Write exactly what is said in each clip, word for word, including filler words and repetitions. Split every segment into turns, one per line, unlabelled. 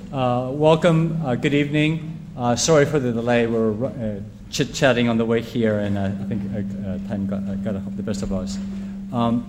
Uh, welcome, uh, good evening. Uh, sorry for the delay. We were uh, chit-chatting on the way here, and uh, I think uh, time got, uh, got the best of us. Um,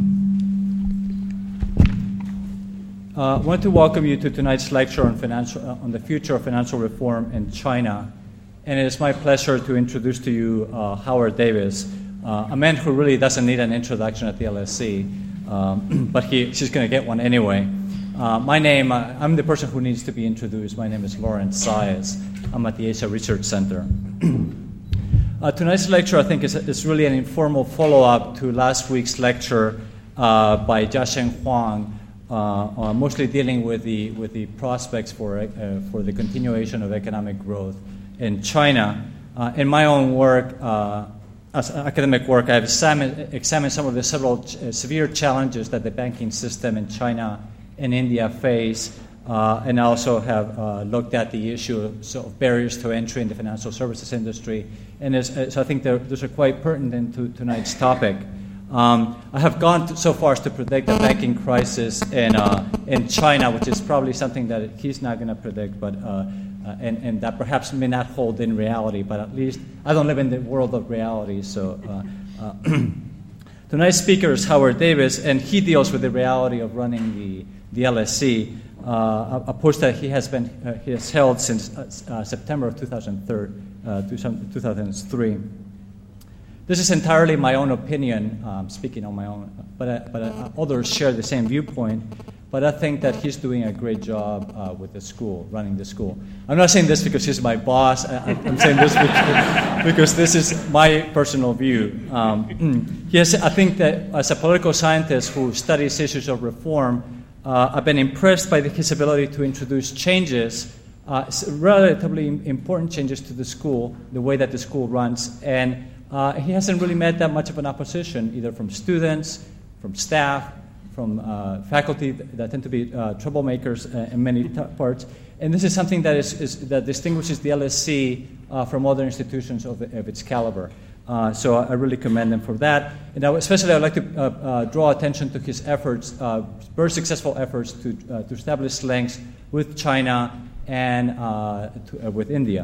uh, I want to welcome you to tonight's lecture on, financial, uh, on the future of financial reform in China. And it is my pleasure to introduce to you uh, Howard Davis, uh, a man who really doesn't need an introduction at the L S E, um, but he, he's going to get one anyway. Uh, my name, uh, I'm the person who needs to be introduced. My name is Lawrence Saez. I'm at the Asia Research Center. uh, tonight's lecture, I think, is, is really an informal follow-up to last week's lecture uh, by Jiasheng Huang, uh, uh, mostly dealing with the with the prospects for uh, for the continuation of economic growth in China. Uh, in my own work, uh, as academic work, I've examined, examined some of the several ch- uh, severe challenges that the banking system in China and India face, uh, and also have uh, looked at the issue of, sort of barriers to entry in the financial services industry. And as, as I think those are quite pertinent to tonight's topic. Um, I have gone to, so far as to predict a banking crisis in, uh, in China, which is probably something that he's not going to predict, but uh, uh, and, and that perhaps may not hold in reality, but at least I don't live in the world of reality, so uh, uh, tonight's speaker is Howard Davis, and he deals with the reality of running the the L S E, uh, a post that he has been uh, he has held since uh, September of two thousand three. This is entirely my own opinion, um, speaking on my own, but uh, but uh, others share the same viewpoint. But I think that he's doing a great job uh, with the school, running the school. I'm not saying this because he's my boss. I, I'm saying this because, because this is my personal view. Um, he has, I think that as a political scientist who studies issues of reform, Uh, I've been impressed by the, his ability to introduce changes, uh, relatively important changes to the school, the way that the school runs, and uh, he hasn't really met that much of an opposition, either from students, from staff, from uh, faculty that tend to be uh, troublemakers uh, in many t- parts. And this is something that is, is that distinguishes the L S C uh, from other institutions of, of its caliber. Uh, so I really commend him for that. And I, especially I'd like to uh, uh, draw attention to his efforts, uh, very successful efforts to, uh, to establish links with China and uh, to, uh, with India.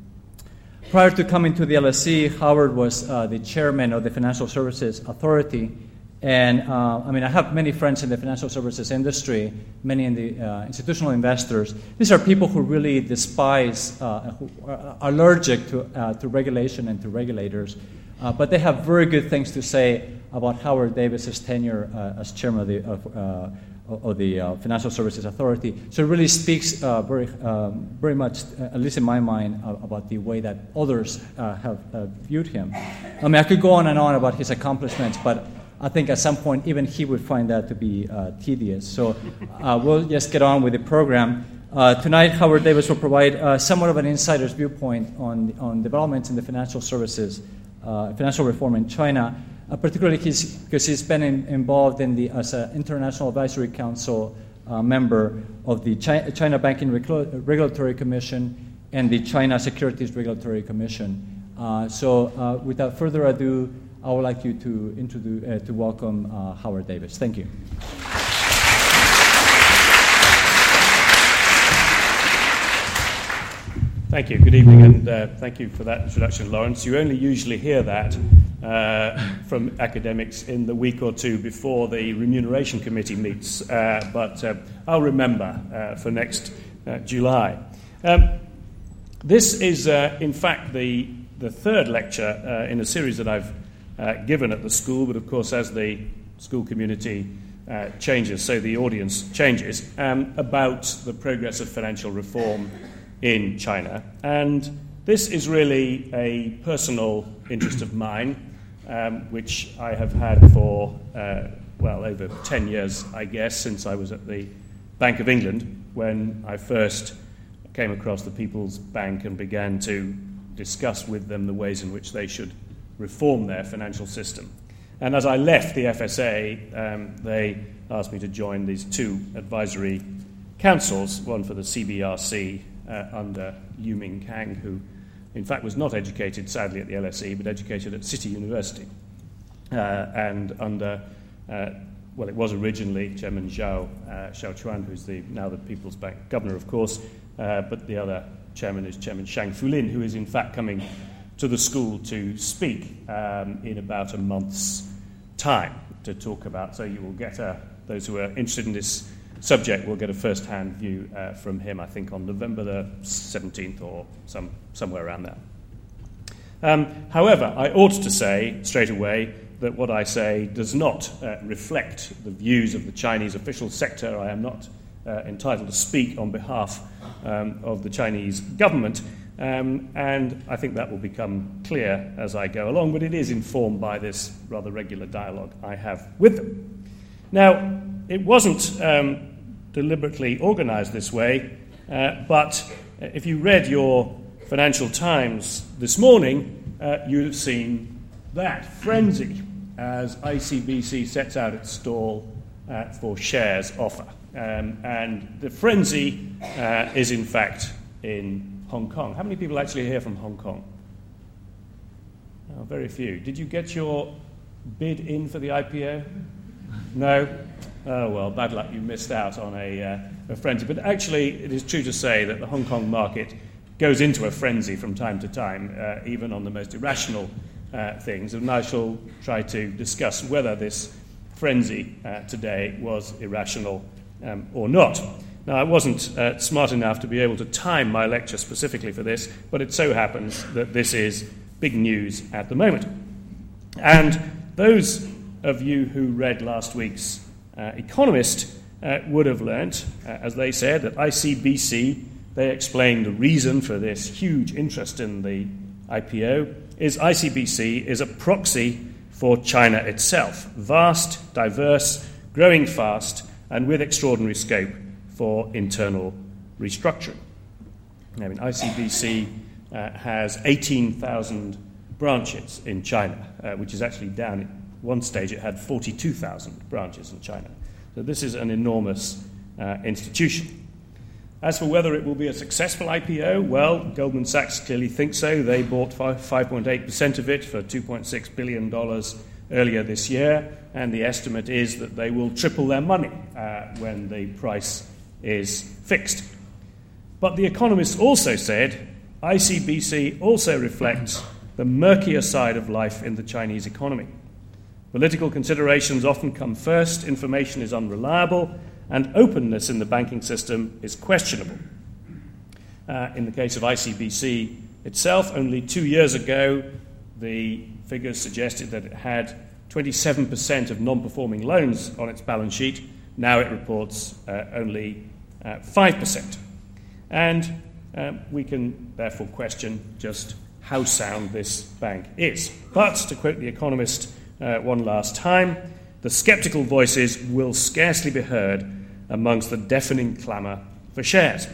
Prior to coming to the L S E, Howard was uh, the chairman of the Financial Services Authority. And uh, I mean, I have many friends in the financial services industry, many in the uh, institutional investors. These are people who really despise, uh, who are allergic to uh, to regulation and to regulators, uh, but they have very good things to say about Howard Davis's tenure uh, as chairman of the of, uh, of the uh, Financial Services Authority. So it really speaks uh, very um, very much, uh, at least in my mind, uh, about the way that others uh, have uh, viewed him. I mean, I could go on and on about his accomplishments, but I think at some point even he would find that to be uh, tedious. So uh, we'll just get on with the program. Uh, tonight, Howard Davis will provide uh, somewhat of an insider's viewpoint on on developments in the financial services, uh, financial reform in China. Uh, particularly he's, because he's been in, involved in the as an International Advisory Council uh, member of the China, China Banking Regul- Regulatory Commission and the China Securities Regulatory Commission. Uh, so uh, without further ado, I would like you to introduce, uh, to welcome uh, Howard Davis. Thank you.
Thank you. Good evening, and uh, thank you for that introduction, Lawrence. You only usually hear that uh, from academics in the week or two before the Remuneration Committee meets, uh, but uh, I'll remember uh, for next uh, July. Um, this is, uh, in fact, the, the third lecture uh, in a series that I've Uh, given at the school, but of course as the school community uh, changes, so the audience changes, um, about the progress of financial reform in China. And this is really a personal interest of mine, um, which I have had for, uh, well, over ten years, I guess, since I was at the Bank of England, when I first came across the People's Bank and began to discuss with them the ways in which they should reform their financial system. And as I left the F S A, um, they asked me to join these two advisory councils, one for the C B R C uh, under Liu Ming-kang, who in fact was not educated, sadly, at the L S E, but educated at City University, uh, and under uh, well, it was originally Chairman Zhao, uh, Zhao Chuan, who's the, now the People's Bank governor, of course, uh, but the other chairman is Chairman Shang Fulin, who is in fact coming to the school to speak um, in about a month's time to talk about. So you will get, a, those who are interested in this subject will get a first-hand view uh, from him, I think, on November the seventeenth or some, somewhere around there. Um, however, I ought to say straight away that what I say does not uh, reflect the views of the Chinese official sector. I am not uh, entitled to speak on behalf um, of the Chinese government, um, and I think that will become clear as I go along, but it is informed by this rather regular dialogue I have with them. Now, it wasn't um, deliberately organised this way, uh, but if you read your Financial Times this morning, uh, you'd have seen that frenzy as I C B C sets out its stall uh, for shares offer. Um, and the frenzy uh, is, in fact, in Hong Kong. How many people actually are here from Hong Kong? Oh, very few. Did you get your bid in for the I P O? No? Oh, well, bad luck. You missed out on a, uh, a frenzy. But actually, it is true to say that the Hong Kong market goes into a frenzy from time to time, uh, even on the most irrational uh, things. And I shall try to discuss whether this frenzy uh, today was irrational um, or not. Now, I wasn't uh, smart enough to be able to time my lecture specifically for this, but it so happens that this is big news at the moment. And those of you who read last week's uh, Economist uh, would have learnt, uh, as they said, that I C B C, they explained the reason for this huge interest in the I P O, is I C B C is a proxy for China itself, vast, diverse, growing fast, and with extraordinary scope for internal restructuring. I mean, I C B C uh, has eighteen thousand branches in China, uh, which is actually down at one stage it had forty-two thousand branches in China. So this is an enormous uh, institution. As for whether it will be a successful I P O, well, Goldman Sachs clearly thinks so. They bought five point eight percent of it for two point six billion dollars earlier this year, and the estimate is that they will triple their money uh, when the price is fixed. But The Economist also said I C B C also reflects the murkier side of life in the Chinese economy. Political considerations often come first, information is unreliable, and openness in the banking system is questionable. Uh, in the case of I C B C itself, only two years ago, the figures suggested that it had twenty-seven percent of non-performing loans on its balance sheet. Now it reports uh, only uh, five percent. And um, we can therefore question just how sound this bank is. But, to quote The Economist uh, one last time, the sceptical voices will scarcely be heard amongst the deafening clamour for shares.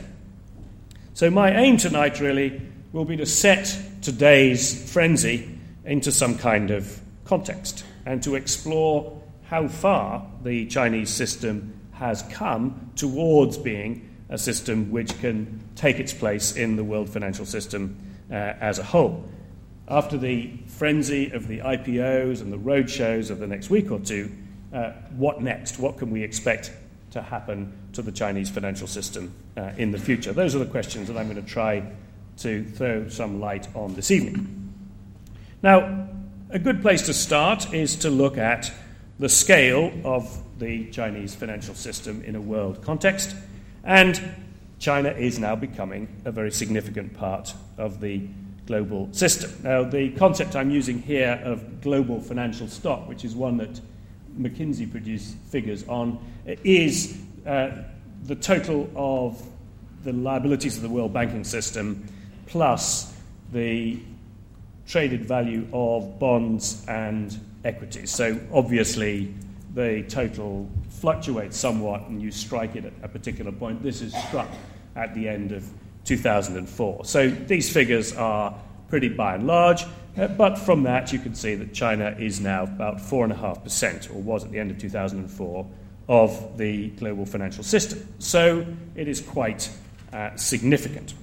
So my aim tonight really will be to set today's frenzy into some kind of context and to explore how far the Chinese system has come towards being a system which can take its place in the world financial system uh, as a whole. After the frenzy of the I P Os and the roadshows of the next week or two, uh, what next? What can we expect to happen to the Chinese financial system uh, in the future? Those are the questions that I'm going to try to throw some light on this evening. Now, a good place to start is to look at the scale of the Chinese financial system in a world context, and China is now becoming a very significant part of the global system. Now, the concept I'm using here of global financial stock, which is one that McKinsey produced figures on, is uh, the total of the liabilities of the world banking system plus the traded value of bonds and equities. So obviously the total fluctuates somewhat and you strike it at a particular point. This is struck at the end of two thousand four. So these figures are pretty by and large, uh, but from that you can see that China is now about four point five percent, or was at the end of two thousand four, of the global financial system. So it is quite uh, significant.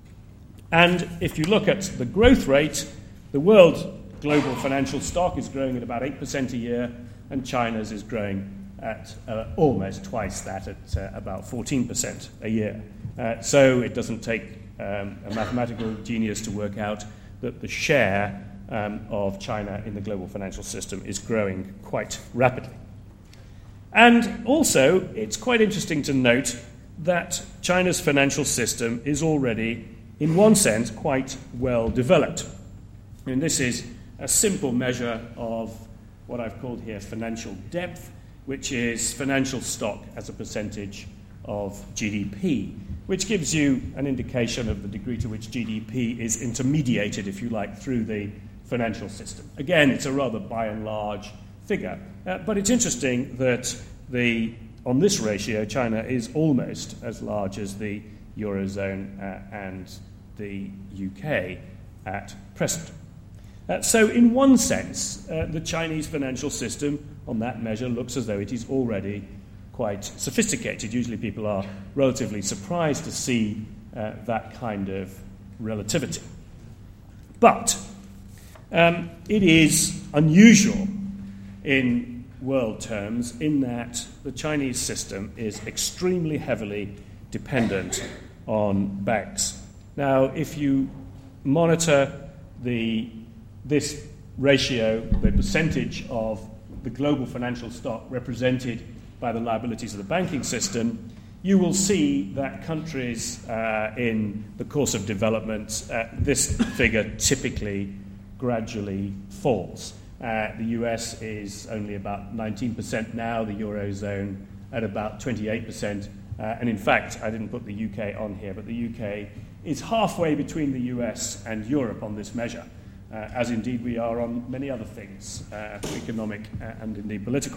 And if you look at the growth rate, the world global financial stock is growing at about eight percent a year, and China's is growing at uh, almost twice that, at uh, about fourteen percent a year. Uh, so it doesn't take um, a mathematical genius to work out that the share um, of China in the global financial system is growing quite rapidly. And also, it's quite interesting to note that China's financial system is already, in one sense, quite well developed. And this is a simple measure of what I've called here financial depth, which is financial stock as a percentage of G D P, which gives you an indication of the degree to which G D P is intermediated, if you like, through the financial system. Again, it's a rather by and large figure, uh, but it's interesting that the, on this ratio, China is almost as large as the Eurozone uh, and the U K at present. Uh, so in one sense, uh, the Chinese financial system on that measure looks as though it is already quite sophisticated. Usually people are relatively surprised to see uh, that kind of relativity. But um, it is unusual in world terms in that the Chinese system is extremely heavily dependent on banks. Now, if you monitor the this ratio, the percentage of the global financial stock represented by the liabilities of the banking system, you will see that countries uh, in the course of development, uh, this figure typically gradually falls. Uh, the U S is only about nineteen percent now, the Eurozone at about twenty-eight percent, uh, and in fact, I didn't put the U K on here, but the U K is halfway between the U S and Europe on this measure. Uh, as indeed we are on many other things, uh, economic and indeed political.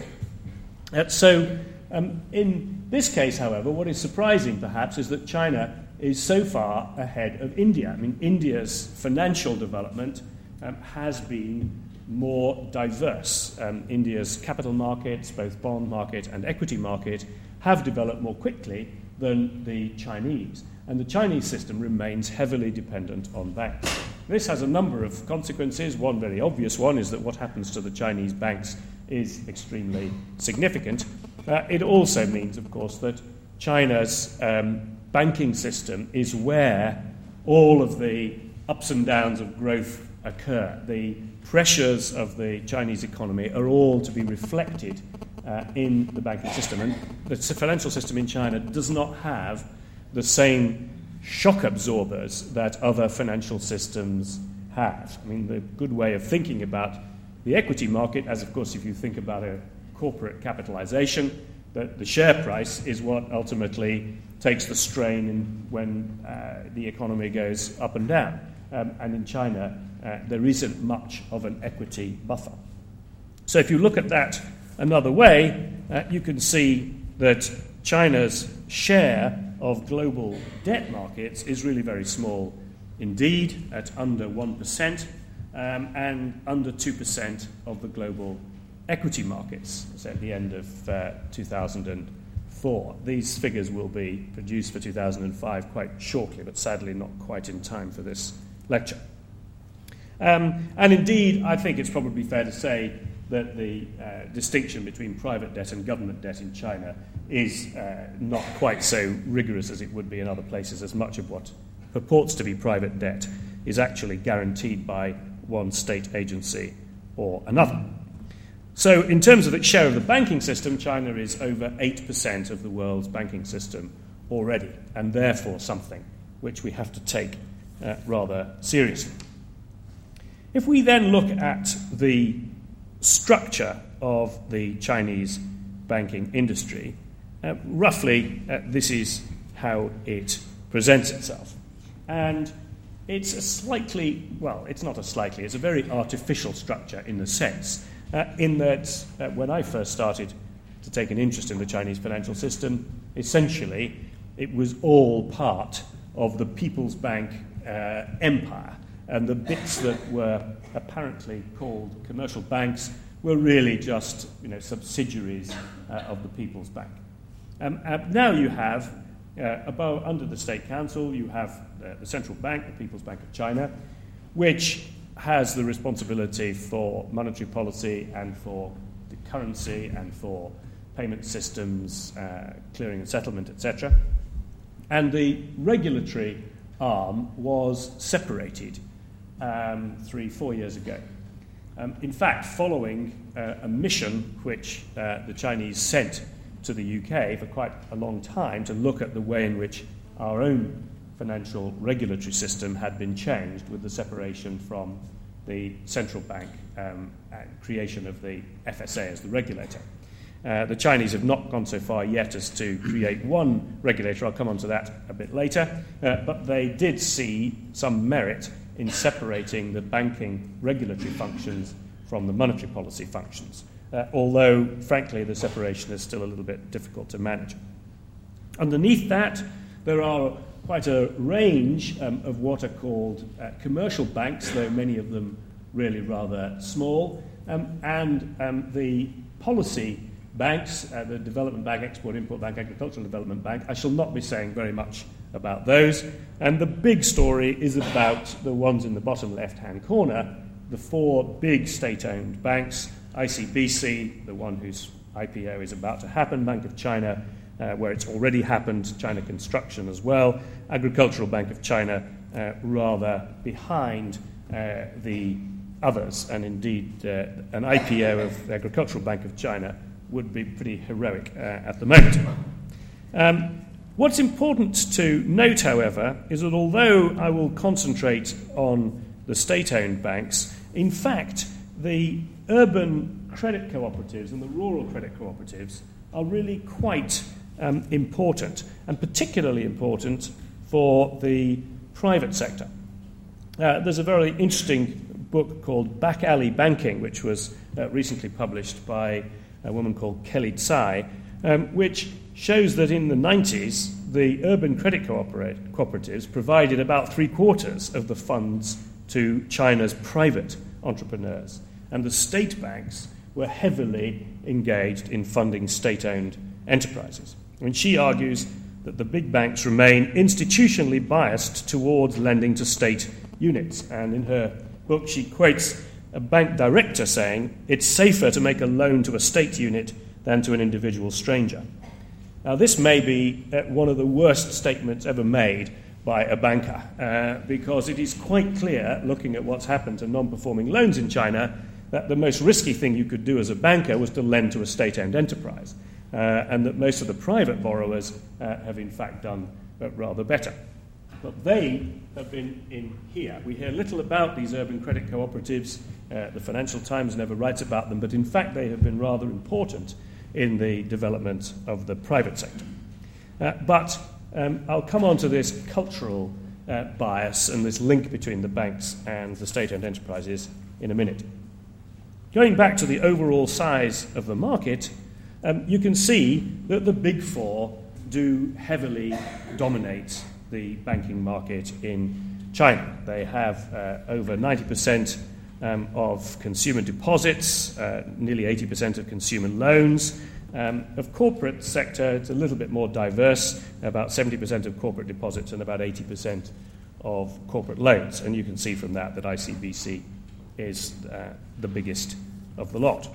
Uh, so um, in this case, however, what is surprising perhaps is that China is so far ahead of India. I mean, India's financial development um, has been more diverse. Um, India's capital markets, both bond market and equity market, have developed more quickly than the Chinese. And the Chinese system remains heavily dependent on banks. This has a number of consequences. One very obvious one is that what happens to the Chinese banks is extremely significant. Uh, it also means, of course, that China's um, banking system is where all of the ups and downs of growth occur. The pressures of the Chinese economy are all to be reflected uh, in the banking system. And the financial system in China does not have the same shock absorbers that other financial systems have. I mean, the good way of thinking about the equity market, as of course if you think about a corporate capitalization, that the share price is what ultimately takes the strain in when uh, the economy goes up and down. Um, and in China, uh, there isn't much of an equity buffer. So if you look at that another way, uh, you can see that China's share of global debt markets is really very small indeed, at under one percent, um, and under two percent of the global equity markets, so at the end of uh, two thousand four. These figures will be produced for two thousand five quite shortly, but sadly not quite in time for this lecture. Um, and indeed, I think it's probably fair to say that the uh, distinction between private debt and government debt in China is uh, not quite so rigorous as it would be in other places, as much of what purports to be private debt is actually guaranteed by one state agency or another. So in terms of its share of the banking system, China is over eight percent of the world's banking system already, and therefore something which we have to take uh, rather seriously. If we then look at the structure of the Chinese banking industry, uh, roughly uh, this is how it presents itself. And it's a slightly, well, it's not a slightly, it's a very artificial structure in the sense, uh, in that uh, when I first started to take an interest in the Chinese financial system, essentially it was all part of the People's Bank uh, empire, and the bits that were apparently called commercial banks were really just, you know, subsidiaries uh, of the People's Bank. Um, uh, now you have, uh, above, under the State Council, you have uh, the central bank, the People's Bank of China, which has the responsibility for monetary policy and for the currency and for payment systems, uh, clearing and settlement, et cetera. And the regulatory arm was separated um, three, four years ago. Um, in fact, following uh, a mission which uh, the Chinese sent to the U K for quite a long time to look at the way in which our own financial regulatory system had been changed with the separation from the central bank um, and creation of the F S A as the regulator. Uh, the Chinese have not gone so far yet as to create one regulator. I'll come on to that a bit later. Uh, but they did see some merit in separating the banking regulatory functions from the monetary policy functions, uh, although, frankly, the separation is still a little bit difficult to manage. Underneath that, there are quite a range um, of what are called uh, commercial banks, though many of them really rather small, um, and um, the policy banks, uh, the Development Bank, Export-Import Bank, Agricultural Development Bank. I shall not be saying very much about those. And the big story is about the ones in the bottom left-hand corner, the four big state-owned banks, I C B C, the one whose I P O is about to happen, Bank of China, uh, where it's already happened, China Construction as well, Agricultural Bank of China, uh, rather behind uh, the others. And indeed, uh, an I P O of the Agricultural Bank of China would be pretty heroic uh, at the moment. Um, what's important to note, however, is that although I will concentrate on the state-owned banks, in fact, the urban credit cooperatives and the rural credit cooperatives are really quite um, important, and particularly important for the private sector. Uh, there's a very interesting book called Back Alley Banking, which was uh, recently published by a woman called Kelly Tsai, um, which shows that in the nineties, the urban credit cooperate- cooperatives provided about three-quarters of the funds to China's private entrepreneurs, and the state banks were heavily engaged in funding state-owned enterprises. And she argues that the big banks remain institutionally biased towards lending to state units, and in her book she quotes a bank director saying, "It's safer to make a loan to a state unit than to an individual stranger." Now, this may be uh, one of the worst statements ever made by a banker, uh, because it is quite clear, looking at what's happened to non-performing loans in China, that the most risky thing you could do as a banker was to lend to a state-owned enterprise, uh, and that most of the private borrowers uh, have in fact done uh, rather better. But they have been in here. We hear little about these urban credit cooperatives. Uh, the Financial Times never writes about them, but in fact they have been rather important in the development of the private sector. Uh, but um, I'll come on to this cultural uh, bias and this link between the banks and the state-owned enterprises in a minute. Going back to the overall size of the market, um, you can see that the Big Four do heavily dominate the banking market in China. They have uh, over ninety percent um, of consumer deposits, uh, nearly eighty percent of consumer loans. Um, of corporate sector, it's a little bit more diverse, about seventy percent of corporate deposits and about eighty percent of corporate loans. And you can see from that that I C B C is uh, the biggest of the lot.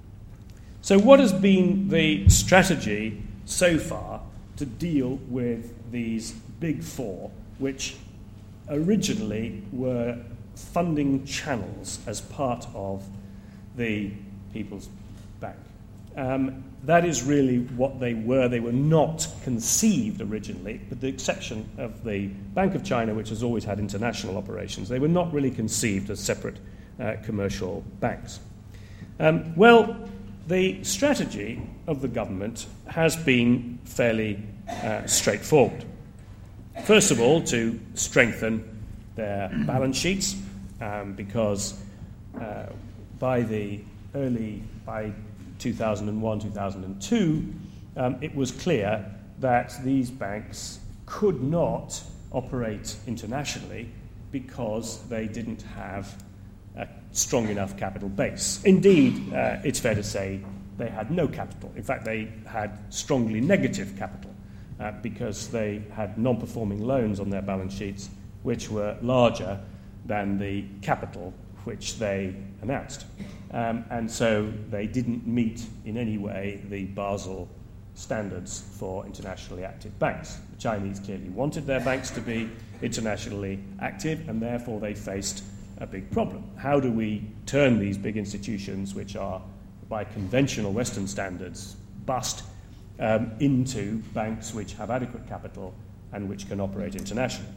So what has been the strategy so far to deal with these Big Four, which originally were funding channels as part of the People's Bank? Um, that is really what they were. They were not conceived originally, with the exception of the Bank of China, which has always had international operations. They were not really conceived as separate uh, commercial banks. Um, well, the strategy of the government has been fairly uh, straightforward. First of all, to strengthen their balance sheets, um, because uh, by the early, by two thousand one, two thousand two, um, it was clear that these banks could not operate internationally because they didn't have a strong enough capital base. Indeed, uh, it's fair to say they had no capital. In fact, they had strongly negative capital. Uh, because they had non-performing loans on their balance sheets which were larger than the capital which they announced. um, and so they didn't meet in any way the Basel standards for internationally active banks. The Chinese clearly wanted their banks to be internationally active, and therefore they faced a big problem. How do we turn these big institutions, which are by conventional Western standards bust, um, into banks which have adequate capital and which can operate internationally?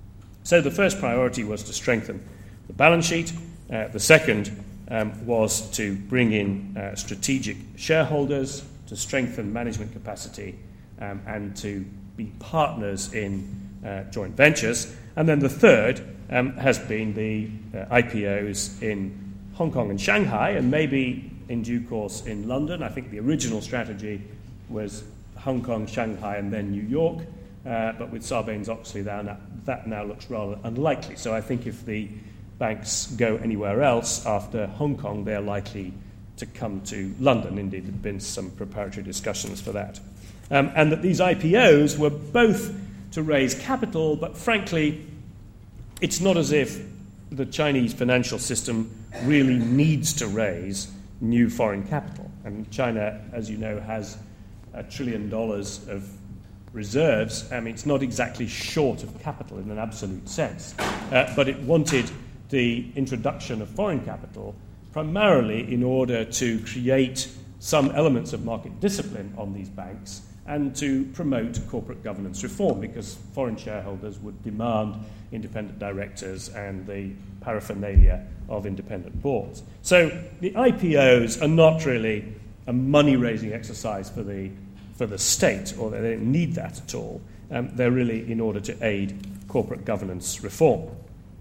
So the first priority was to strengthen the balance sheet. Uh, the second um, was to bring in uh, strategic shareholders, to strengthen management capacity, um, and to be partners in uh, joint ventures. And then the third um, has been the uh, I P Os in Hong Kong and Shanghai, and maybe in due course in London. I think the original strategy was Hong Kong, Shanghai, and then New York. Uh, but with Sarbanes-Oxley, that, that now looks rather unlikely. So I think if the banks go anywhere else after Hong Kong, they're likely to come to London. Indeed, there have been some preparatory discussions for that. Um, and that these I P Os were both to raise capital, but frankly, it's not as if the Chinese financial system really needs to raise new foreign capital. And China, as you know, has a trillion dollars of reserves. I mean, it's not exactly short of capital in an absolute sense, uh, but it wanted the introduction of foreign capital primarily in order to create some elements of market discipline on these banks and to promote corporate governance reform, because foreign shareholders would demand independent directors and the paraphernalia of independent boards. So the I P Os are not really a money-raising exercise for the for the state, or they don't need that at all. Um, they're really in order to aid corporate governance reform.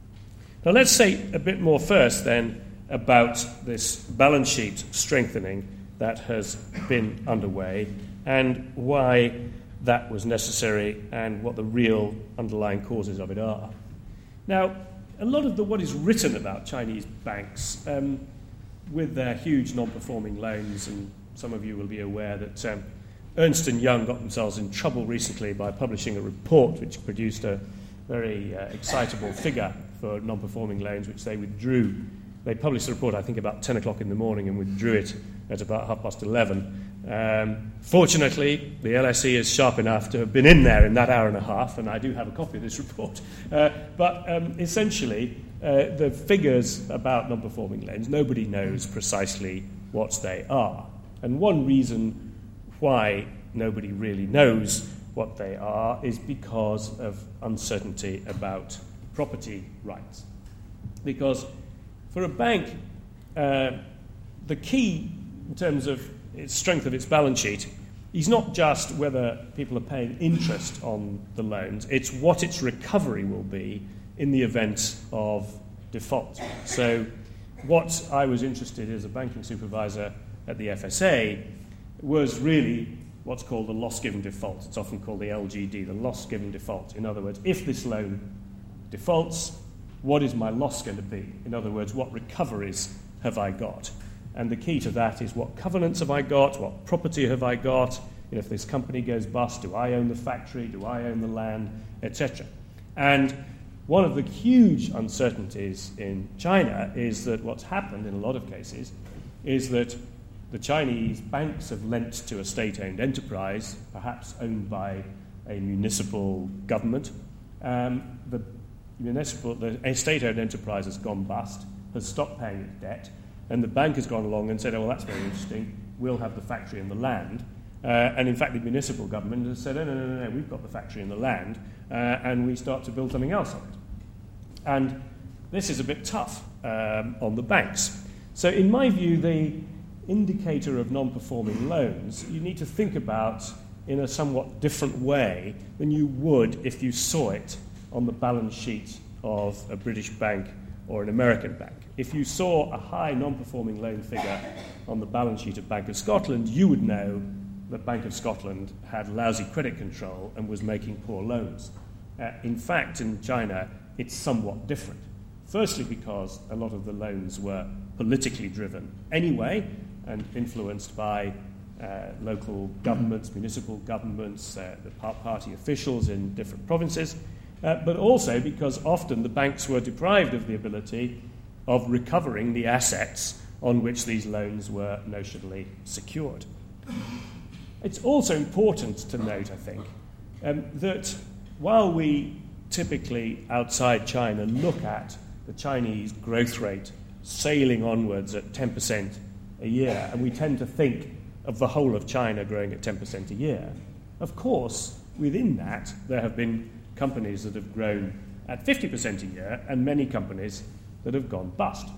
Now let's say a bit more first then about this balance sheet strengthening that has been underway and why that was necessary and what the real underlying causes of it are. Now, a lot of the, what is written about Chinese banks, um, with their huge non-performing loans, and some of you will be aware that um, Ernst and Young got themselves in trouble recently by publishing a report which produced a very uh, excitable figure for non-performing loans, which they withdrew. They published a report, I think, about ten o'clock in the morning and withdrew it at about half past eleven. Um, fortunately, the L S E is sharp enough to have been in there in that hour and a half, and I do have a copy of this report. Uh, but um, essentially, uh, the figures about non-performing loans, nobody knows precisely what they are. And one reason why nobody really knows what they are is because of uncertainty about property rights. Because for a bank, uh, the key in terms of its strength of its balance sheet is not just whether people are paying interest on the loans, it's what its recovery will be in the event of default. So what I was interested in as a banking supervisor at the F S A was really what's called the loss given default. It's often called the L G D, the loss given default. In other words, if this loan defaults, what is my loss going to be? In other words, what recoveries have I got? And the key to that is what covenants have I got, what property have I got, you know, if this company goes bust, do I own the factory, do I own the land, et cetera. And one of the huge uncertainties in China is that what's happened in a lot of cases is that the Chinese banks have lent to a state-owned enterprise, perhaps owned by a municipal government. Um, the municipal, the state-owned enterprise has gone bust, has stopped paying its debt, and the bank has gone along and said, oh, well, that's very interesting, we'll have the factory and the land. Uh, and in fact, the municipal government has said, no, no, no, no, we've got the factory and the land, uh, and we start to build something else on it. And this is a bit tough um, on the banks. So in my view, the indicator of non-performing loans, you need to think about in a somewhat different way than you would if you saw it on the balance sheet of a British bank or an American bank. If you saw a high non-performing loan figure on the balance sheet of Bank of Scotland, you would know that Bank of Scotland had lousy credit control and was making poor loans. Uh, in fact, in China, it's somewhat different. Firstly, because a lot of the loans were politically driven anyway, and influenced by uh, local governments, municipal governments, uh, the party officials in different provinces, uh, but also because often the banks were deprived of the ability of recovering the assets on which these loans were notionally secured. It's also important to note, I think, um, that while we typically outside China look at the Chinese growth rate sailing onwards at ten percent a year, and we tend to think of the whole of China growing at ten percent a year, of course, within that, there have been companies that have grown at fifty percent a year and many companies that have gone bust.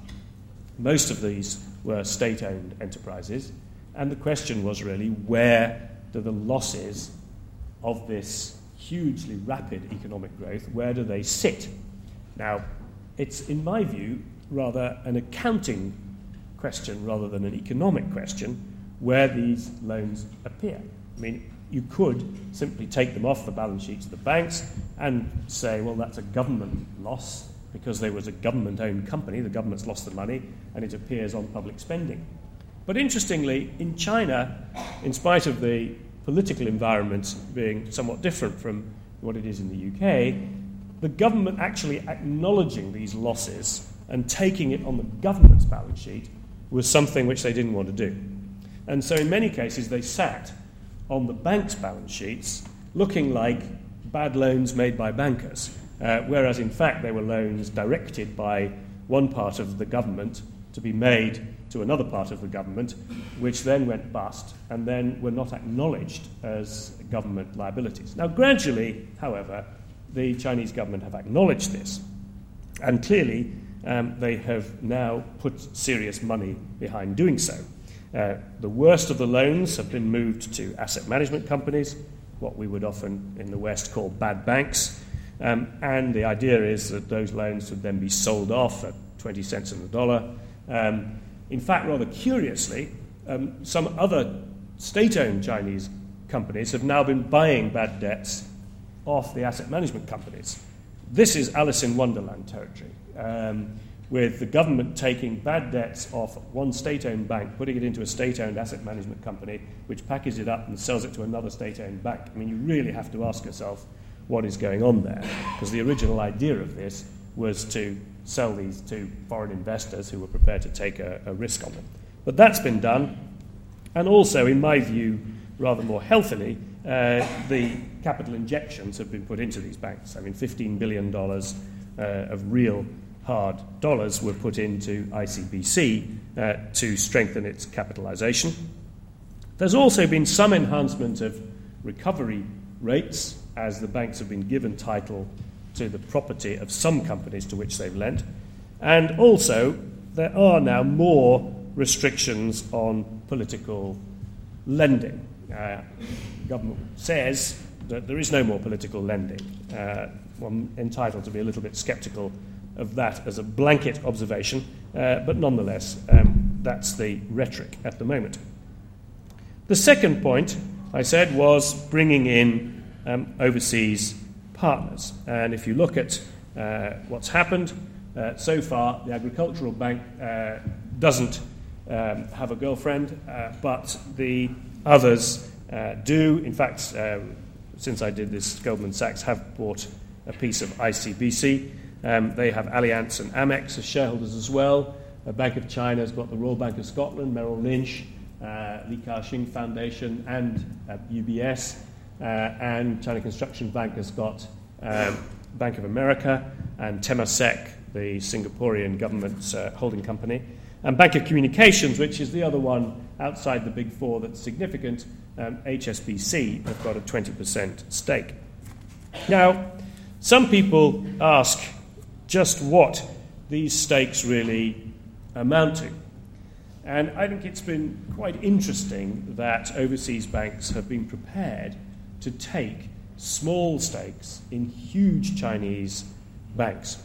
Most of these were state-owned enterprises, and the question was really, where do the losses of this hugely rapid economic growth, where do they sit? Now, it's, in my view, rather an accounting question rather than an economic question, where these loans appear. I mean, you could simply take them off the balance sheets of the banks and say, well, that's a government loss because there was a government-owned company, the government's lost the money, and it appears on public spending. But interestingly, in China, in spite of the political environment being somewhat different from what it is in the U K, the government actually acknowledging these losses and taking it on the government's balance sheet was something which they didn't want to do. And so in many cases, they sat on the bank's balance sheets looking like bad loans made by bankers, uh, whereas in fact they were loans directed by one part of the government to be made to another part of the government, which then went bust and then were not acknowledged as government liabilities. Now, gradually, however, the Chinese government have acknowledged this, and clearly um, they have now put serious money behind doing so. Uh, the worst of the loans have been moved to asset management companies, what we would often in the West call bad banks, um, and the idea is that those loans would then be sold off at twenty cents on the dollar. Um, in fact, rather curiously, um, some other state-owned Chinese companies have now been buying bad debts off the asset management companies. This is Alice in Wonderland territory, um, with the government taking bad debts off one state-owned bank, putting it into a state-owned asset management company, which packages it up and sells it to another state-owned bank. I mean, you really have to ask yourself what is going on there, because the original idea of this was to sell these to foreign investors who were prepared to take a, a risk on them. But that's been done, and also, in my view, rather more healthily, uh, the capital injections have been put into these banks. I mean, fifteen billion dollars uh, of real hard dollars were put into I C B C uh, to strengthen its capitalization. There's also been some enhancement of recovery rates as the banks have been given title to the property of some companies to which they've lent. And also, there are now more restrictions on political lending. Uh, the government says that there is no more political lending. Uh, I'm entitled to be a little bit sceptical of that as a blanket observation, uh, but nonetheless, um, that's the rhetoric at the moment. The second point, I said, was bringing in um, overseas partners. And if you look at uh, what's happened, uh, so far the Agricultural Bank uh, doesn't um, have a girlfriend, uh, but the others uh, do. In fact, uh, since I did this, Goldman Sachs have bought a piece of I C B C. Um, they have Allianz and Amex as shareholders as well. The Bank of China has got the Royal Bank of Scotland, Merrill Lynch, uh, Li Ka-shing Foundation, and uh, U B S. Uh, and China Construction Bank has got um, Bank of America and Temasek, the Singaporean government's uh, holding company. And Bank of Communications, which is the other one outside the big four that's significant, um, H S B C, have got a twenty percent stake. Now, some people ask just what these stakes really amount to. And I think it's been quite interesting that overseas banks have been prepared to take small stakes in huge Chinese banks.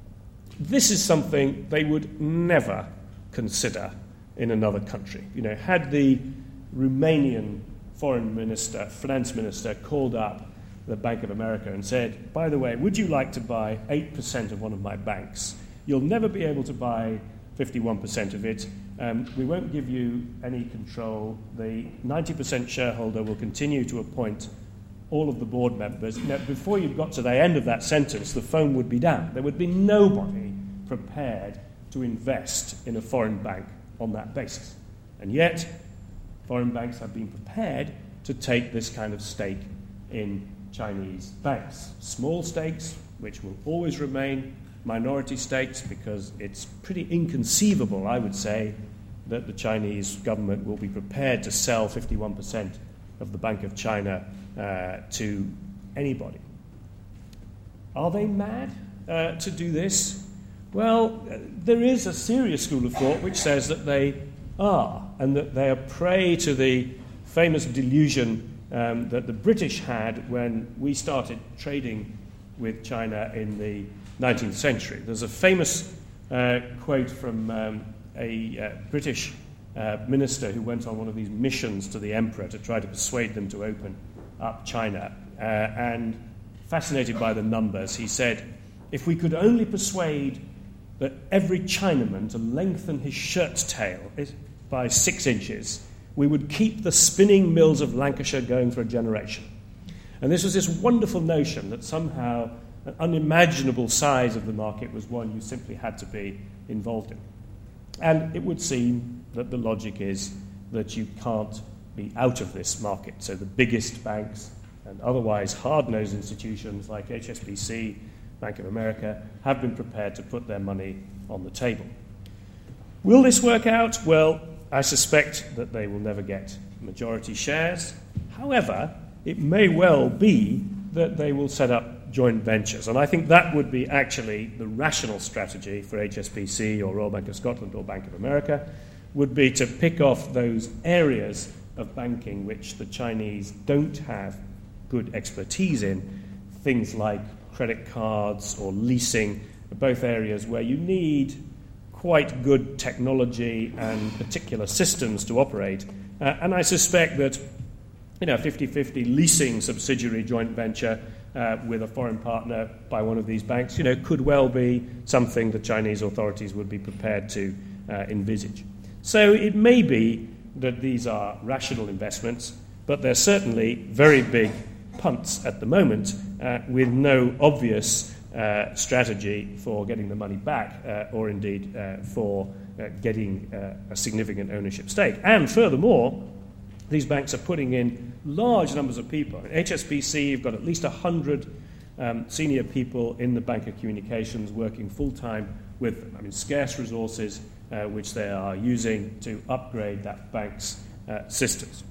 This is something they would never consider in another country. You know, had the Romanian foreign minister, finance minister, called up the Bank of America and said, by the way, would you like to buy eight percent of one of my banks? You'll never be able to buy fifty-one percent of it. Um, we won't give you any control. The ninety percent shareholder will continue to appoint all of the board members. Now, before you got to the end of that sentence, the phone would be down. There would be nobody prepared to invest in a foreign bank on that basis. And yet, foreign banks have been prepared to take this kind of stake in Chinese banks. Small stakes, which will always remain minority stakes, because it's pretty inconceivable, I would say, that the Chinese government will be prepared to sell fifty-one percent of the Bank of China uh, to anybody. Are they mad uh, to do this? Well, uh, there is a serious school of thought which says that they are, and that they are prey to the famous delusion um, that the British had when we started trading with China in the nineteenth century. There's a famous uh, quote from um, a uh, British uh, minister who went on one of these missions to the emperor to try to persuade them to open up China. Uh, and fascinated by the numbers, he said, if we could only persuade that every Chinaman to lengthen his shirt tail by six inches, we would keep the spinning mills of Lancashire going for a generation. And this was this wonderful notion that somehow an unimaginable size of the market was one you simply had to be involved in. And it would seem that the logic is that you can't be out of this market. So the biggest banks and otherwise hard-nosed institutions like H S B C, Bank of America, have been prepared to put their money on the table. Will this work out? Well, I suspect that they will never get majority shares. However, it may well be that they will set up joint ventures. And I think that would be actually the rational strategy for H S B C or Royal Bank of Scotland or Bank of America, would be to pick off those areas of banking which the Chinese don't have good expertise in, things like credit cards or leasing, both areas where you need quite good technology and particular systems to operate. Uh, and I suspect that, you know, fifty-fifty leasing subsidiary joint venture uh, with a foreign partner by one of these banks, you know, could well be something the Chinese authorities would be prepared to uh, envisage. So it may be that these are rational investments, but they're certainly very big punts at the moment uh, with no obvious uh, strategy for getting the money back uh, or indeed uh, for uh, getting uh, a significant ownership stake. And furthermore, these banks are putting in large numbers of people. At H S B C, you've got at least one hundred um, senior people in the Bank of Communications working full-time with them. I mean, scarce resources uh, which they are using to upgrade that bank's uh, systems.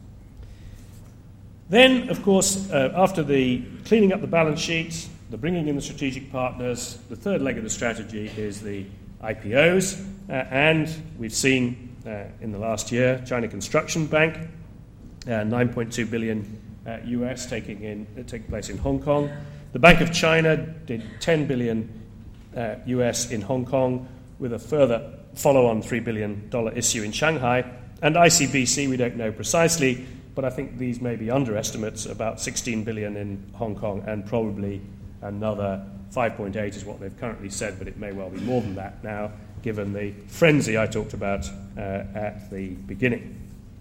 Then, of course, uh, after the cleaning up the balance sheet, the bringing in the strategic partners, the third leg of the strategy is the I P Os. Uh, and we've seen uh, in the last year, China Construction Bank, uh, nine point two billion uh, U S taking, in, uh, taking place in Hong Kong. The Bank of China did ten billion uh, U S in Hong Kong with a further follow-on three billion dollars issue in Shanghai. And I C B C, we don't know precisely, but I think these may be underestimates, about sixteen billion dollars in Hong Kong and probably another five point eight is what they've currently said, but it may well be more than that now, given the frenzy I talked about uh, at the beginning.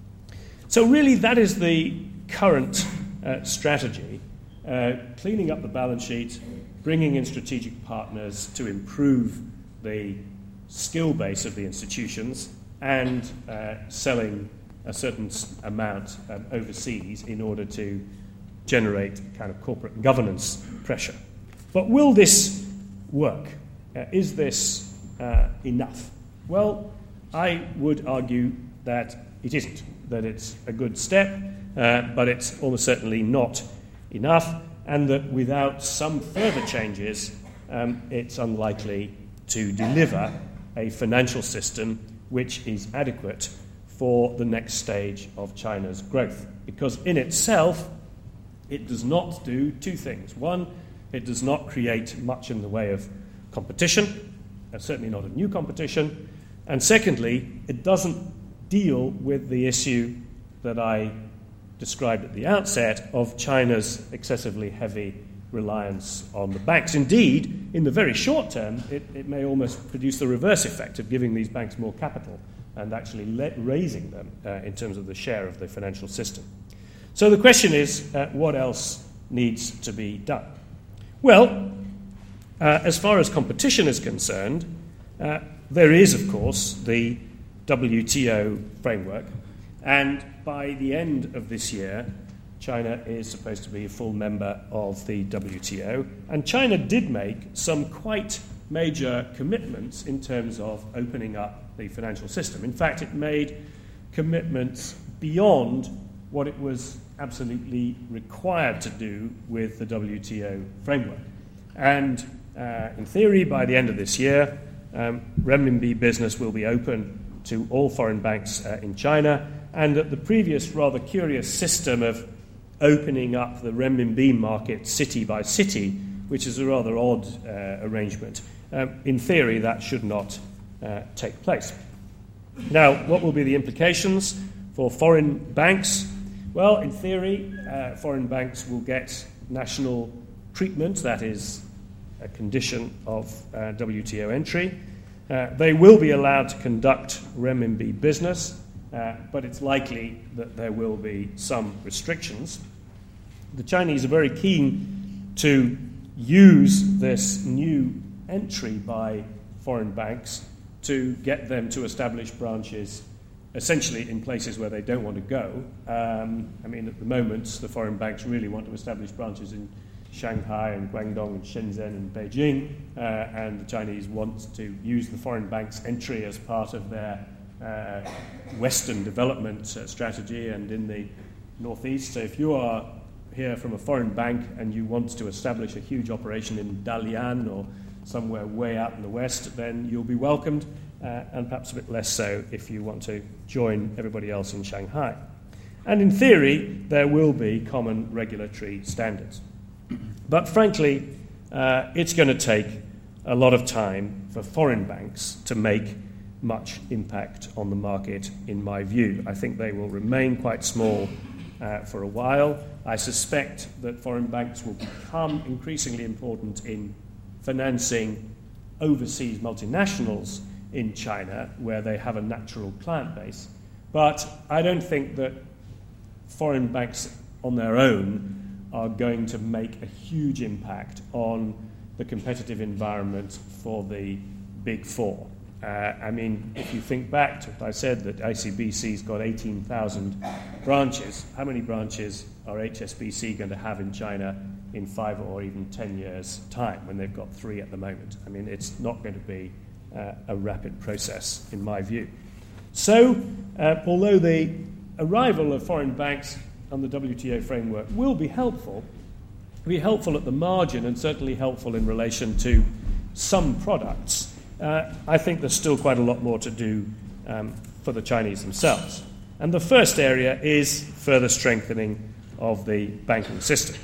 So really that is the current uh, strategy, uh, cleaning up the balance sheet, bringing in strategic partners to improve the skill base of the institutions, and uh, selling a certain amount um, overseas in order to generate kind of corporate governance pressure. But will this work? Uh, is this uh, enough? Well, I would argue that it isn't, that it's a good step, uh, but it's almost certainly not enough, and that without some further changes, um, it's unlikely to deliver a financial system which is adequate for the next stage of China's growth. Because in itself, it does not do two things. One, it does not create much in the way of competition, and certainly not a new competition. And secondly, it doesn't deal with the issue that I described at the outset of China's excessively heavy reliance on the banks. Indeed, in the very short term, it, it may almost produce the reverse effect of giving these banks more capital and actually let, raising them uh, in terms of the share of the financial system. So the question is, uh, what else needs to be done? Well, uh, as far as competition is concerned, uh, there is, of course, the W T O framework. And by the end of this year, China is supposed to be a full member of the W T O. And China did make some quite major commitments in terms of opening up the financial system. In fact, it made commitments beyond what it was absolutely required to do with the W T O framework. And uh, in theory, by the end of this year, um, renminbi business will be open to all foreign banks uh, in China, and that the previous rather curious system of opening up the renminbi market city by city, which is a rather odd uh, arrangement, um, in theory that should not uh, take place. Now, what will be the implications for foreign banks? Well, in theory, uh, foreign banks will get national treatment, that is a condition of uh, W T O entry. Uh, they will be allowed to conduct renminbi business, uh, but it's likely that there will be some restrictions. The Chinese are very keen to use this new entry by foreign banks to get them to establish branches essentially in places where they don't want to go. Um, I mean, at the moment, the foreign banks really want to establish branches in Shanghai and Guangdong and Shenzhen and Beijing, uh, and the Chinese want to use the foreign bank's entry as part of their uh, Western development uh, strategy and in the Northeast. So if you are here from a foreign bank and you want to establish a huge operation in Dalian or somewhere way out in the West, then you'll be welcomed, uh, and perhaps a bit less so if you want to join everybody else in Shanghai. And in theory, there will be common regulatory standards. But frankly, uh, it's going to take a lot of time for foreign banks to make much impact on the market, in my view. I think they will remain quite small uh, for a while. I suspect that foreign banks will become increasingly important in financing overseas multinationals in China, where they have a natural client base. But I don't think that foreign banks on their own are going to make a huge impact on the competitive environment for the big four. Uh, I mean, if you think back to what I said, that I C B C's got eighteen thousand branches, how many branches are H S B C going to have in China in five or even ten years' time when they've got three at the moment? I mean, it's not going to be uh, a rapid process, in my view. So, uh, although the arrival of foreign banks on the W T O framework will be helpful, be helpful at the margin and certainly helpful in relation to some products, uh, I think there's still quite a lot more to do um, for the Chinese themselves. And the first area is further strengthening of the banking system.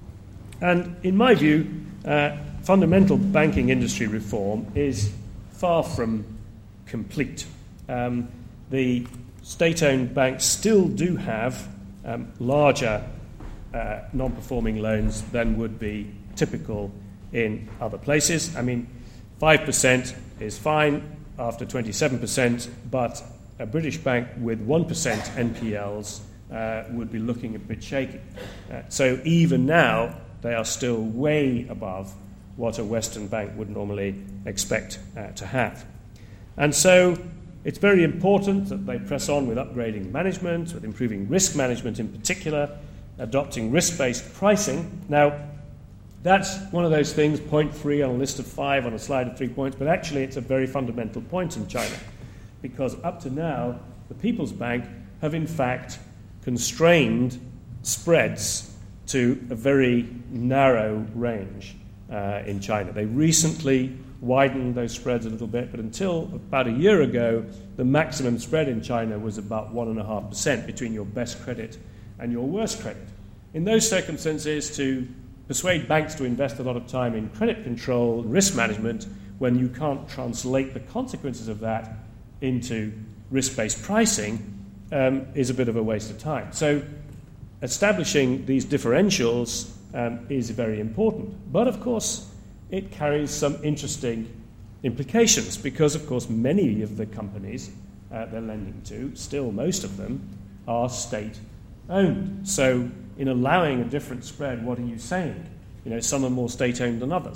And in my view, uh, fundamental banking industry reform is far from complete. Um, the state-owned banks still do have Um, larger uh, non-performing loans than would be typical in other places. I mean, five percent is fine after twenty-seven percent, but a British bank with one percent N P Ls uh, would be looking a bit shaky. Uh, so even now, they are still way above what a Western bank would normally expect uh, to have. And so it's very important that they press on with upgrading management, with improving risk management in particular, adopting risk-based pricing. Now, that's one of those things, point three on a list of five on a slide of three points, but actually it's a very fundamental point in China, because up to now, the People's Bank have in fact constrained spreads to a very narrow range uh, in China. They recently widened those spreads a little bit, but until about a year ago, the maximum spread in China was about one point five percent between your best credit and your worst credit. In those circumstances, to persuade banks to invest a lot of time in credit control and risk management when you can't translate the consequences of that into risk-based pricing um, is a bit of a waste of time. So establishing these differentials um, is very important. But of course, it carries some interesting implications because, of course, many of the companies uh, they're lending to, still most of them, are state-owned. So in allowing a different spread, what are you saying? You know, some are more state-owned than others.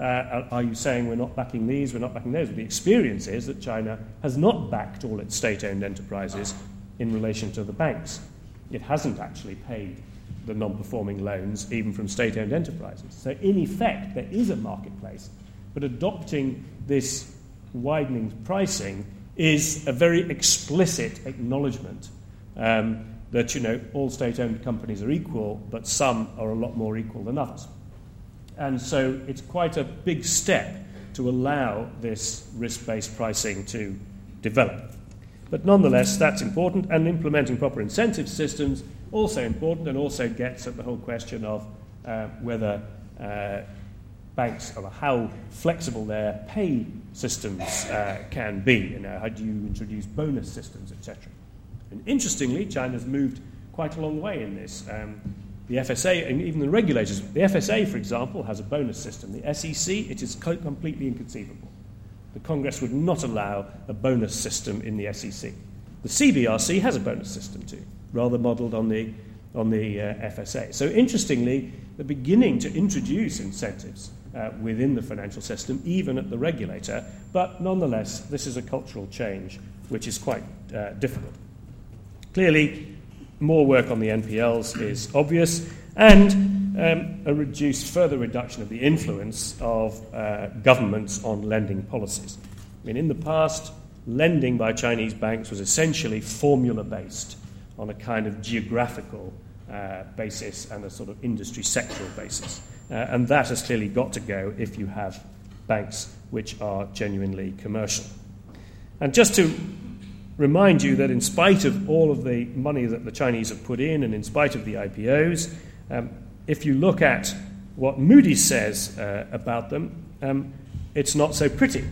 Uh, are you saying we're not backing these, we're not backing those? Well, the experience is that China has not backed all its state-owned enterprises in relation to the banks. It hasn't actually paid the non-performing loans, even from state-owned enterprises. So in effect, there is a marketplace, but adopting this widening pricing is a very explicit acknowledgement um, that, you know, all state-owned companies are equal, but some are a lot more equal than others. And so it's quite a big step to allow this risk-based pricing to develop. But nonetheless, that's important, and implementing proper incentive systems also important, and also gets at the whole question of uh, whether uh, banks, or how flexible their pay systems uh, can be. You know, how do you introduce bonus systems, et cetera. And interestingly, China's moved quite a long way in this. Um, The F S A, and even the regulators, the F S A, for example, has a bonus system. The S E C, it is co- completely inconceivable. The Congress would not allow a bonus system in the S E C. The C B R C has a bonus system too, rather modelled on the, on the uh, F S A. So interestingly, they're beginning to introduce incentives uh, within the financial system, even at the regulator, but nonetheless, this is a cultural change which is quite uh, difficult. Clearly, more work on the N P Ls is obvious, and um, a reduced further reduction of the influence of uh, governments on lending policies. I mean, in the past, lending by Chinese banks was essentially formula-based on a kind of geographical uh, basis and a sort of industry sectoral basis. Uh, and that has clearly got to go if you have banks which are genuinely commercial. And just to remind you that in spite of all of the money that the Chinese have put in, and in spite of the I P Os, um, if you look at what Moody's says uh, about them, um, it's not so pretty.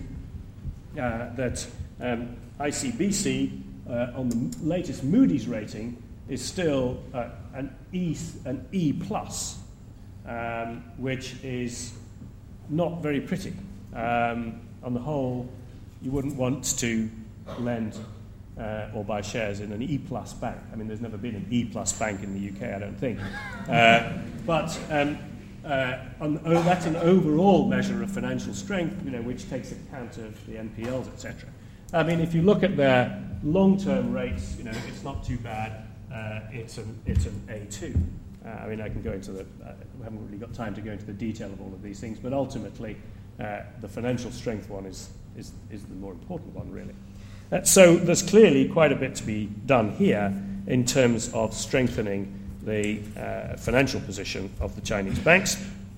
Uh, that um, I C B C, uh, on the latest Moody's rating, is still uh, an E, an E plus, um, which is not very pretty. Um, on the whole, you wouldn't want to lend Uh, or buy shares in an E-plus bank. I mean, there's never been an E-plus bank in the U K, I don't think. Uh, but um, uh, on, oh, that's an overall measure of financial strength, you know, which takes account of the N P Ls, et cetera. I mean, if you look at their long-term rates, you know, it's not too bad. Uh, it's an it's an A two. Uh, I mean, I can go into the. Uh, we haven't really got time to go into the detail of all of these things, but ultimately, uh, the financial strength one is is is the more important one, really. Uh, so there's clearly quite a bit to be done here in terms of strengthening the uh, financial position of the Chinese banks.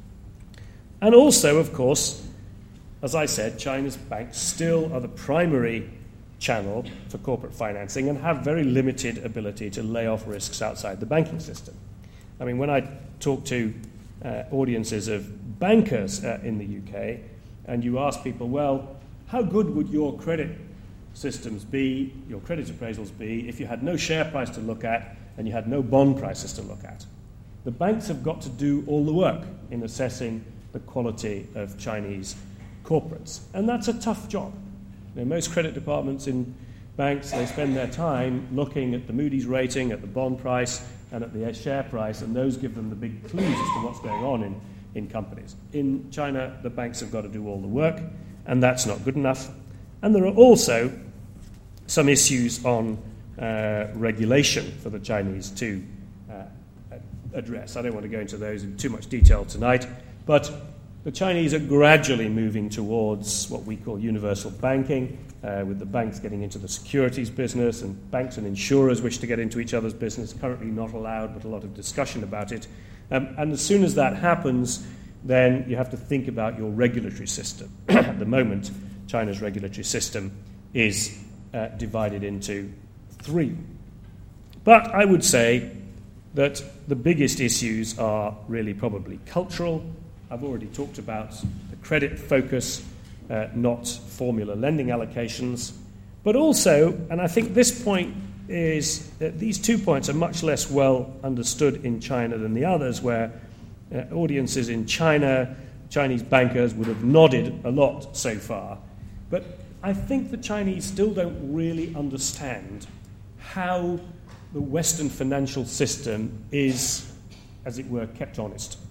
And also, of course, as I said, China's banks still are the primary channel for corporate financing and have very limited ability to lay off risks outside the banking system. I mean, when I talk to uh, audiences of bankers uh, in the U K, and you ask people, well, how good would your credit systems be, your credit appraisals be, if you had no share price to look at and you had no bond prices to look at? The banks have got to do all the work in assessing the quality of Chinese corporates. And that's a tough job. You know, most credit departments in banks, they spend their time looking at the Moody's rating, at the bond price, and at the share price, and those give them the big clues as to what's going on in, in companies. In China, the banks have got to do all the work, and that's not good enough. And there are also some issues on uh, regulation for the Chinese to uh, address. I don't want to go into those in too much detail tonight, but the Chinese are gradually moving towards what we call universal banking, uh, with the banks getting into the securities business, and banks and insurers wish to get into each other's business, currently not allowed, but a lot of discussion about it. Um, and as soon as that happens, then you have to think about your regulatory system. At the moment, China's regulatory system is uh, divided into three. But I would say that the biggest issues are really probably cultural. I've already talked about the credit focus, uh, not formula lending allocations. But also, and I think this point is, that these two points are much less well understood in China than the others, where uh, audiences in China, Chinese bankers would have nodded a lot so far. But I think the Chinese still don't really understand how the Western financial system is, as it were, kept honest.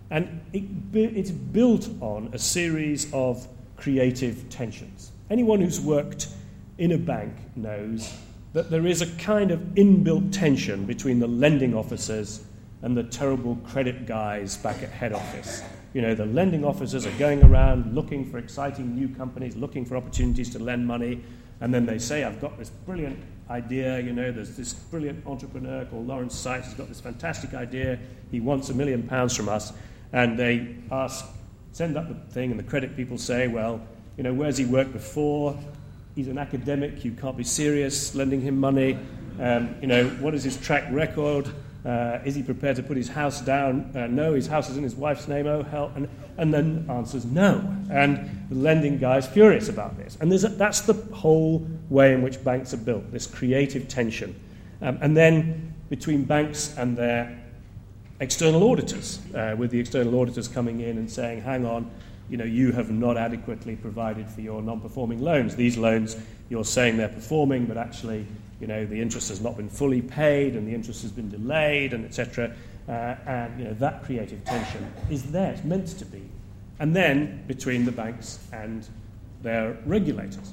And it, it's built on a series of creative tensions. Anyone who's worked in a bank knows that there is a kind of inbuilt tension between the lending officers and the terrible credit guys back at head office. You know, the lending officers are going around looking for exciting new companies, looking for opportunities to lend money, and then they say, I've got this brilliant idea, you know, there's this brilliant entrepreneur called Lawrence Sykes, he's got this fantastic idea, he wants a million pounds from us, and they ask, send up the thing, and the credit people say, well, you know, where's he worked before? He's an academic, you can't be serious lending him money. Um, you know, what is his track record? Uh, is he prepared to put his house down? Uh, no, his house is in his wife's name, oh hell. And, and then answers no. And the lending guy's furious about this. And there's a, that's the whole way in which banks are built, this creative tension. Um, and then between banks and their external auditors, uh, with the external auditors coming in and saying, hang on, you know, you have not adequately provided for your non-performing loans. These loans, you're saying they're performing, but actually, you know, the interest has not been fully paid and the interest has been delayed, and et cetera. Uh, and, you know, that creative tension is there. It's meant to be. And then between the banks and their regulators.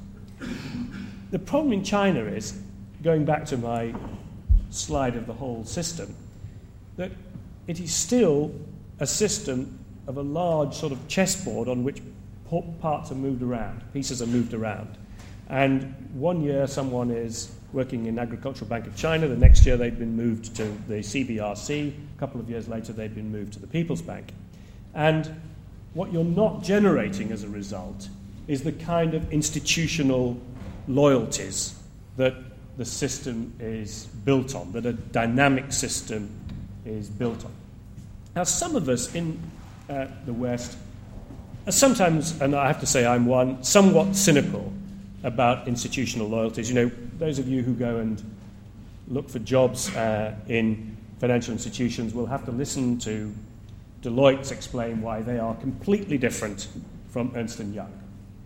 The problem in China is, going back to my slide of the whole system, that it is still a system of a large sort of chessboard on which parts are moved around, pieces are moved around. And one year someone is working in Agricultural Bank of China, the next year they've been moved to the C B R C, a couple of years later they've been moved to the People's Bank. And what you're not generating as a result is the kind of institutional loyalties that the system is built on, that a dynamic system is built on. Now, some of us in uh, the West are sometimes, and I have to say I'm one, somewhat cynical about institutional loyalties. You know, those of you who go and look for jobs uh, in financial institutions will have to listen to Deloitte explain why they are completely different from Ernst and Young.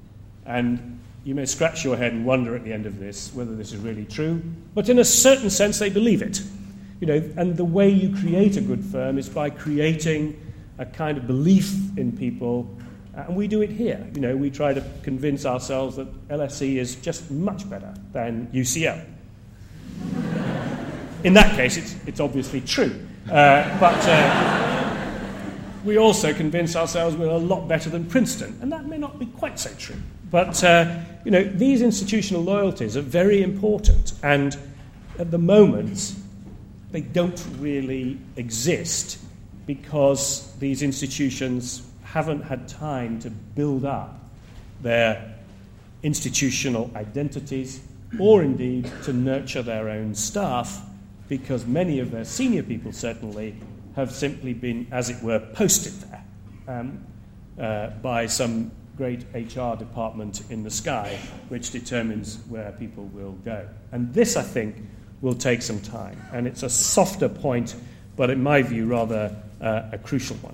And you may scratch your head and wonder at the end of this whether this is really true, but in a certain sense they believe it. You know, and the way you create a good firm is by creating a kind of belief in people, and we do it here. You know, we try to convince ourselves that L S E is just much better than U C L. In that case, it's, it's obviously true. Uh, but uh, we also convince ourselves we're a lot better than Princeton, and that may not be quite so true. But, uh, you know, these institutional loyalties are very important, and at the moment, they don't really exist because these institutions haven't had time to build up their institutional identities or indeed to nurture their own staff, because many of their senior people certainly have simply been, as it were, posted there um, uh, by some great H R department in the sky which determines where people will go. And this, I think, will take some time. And it's a softer point, but in my view, rather uh, a crucial one.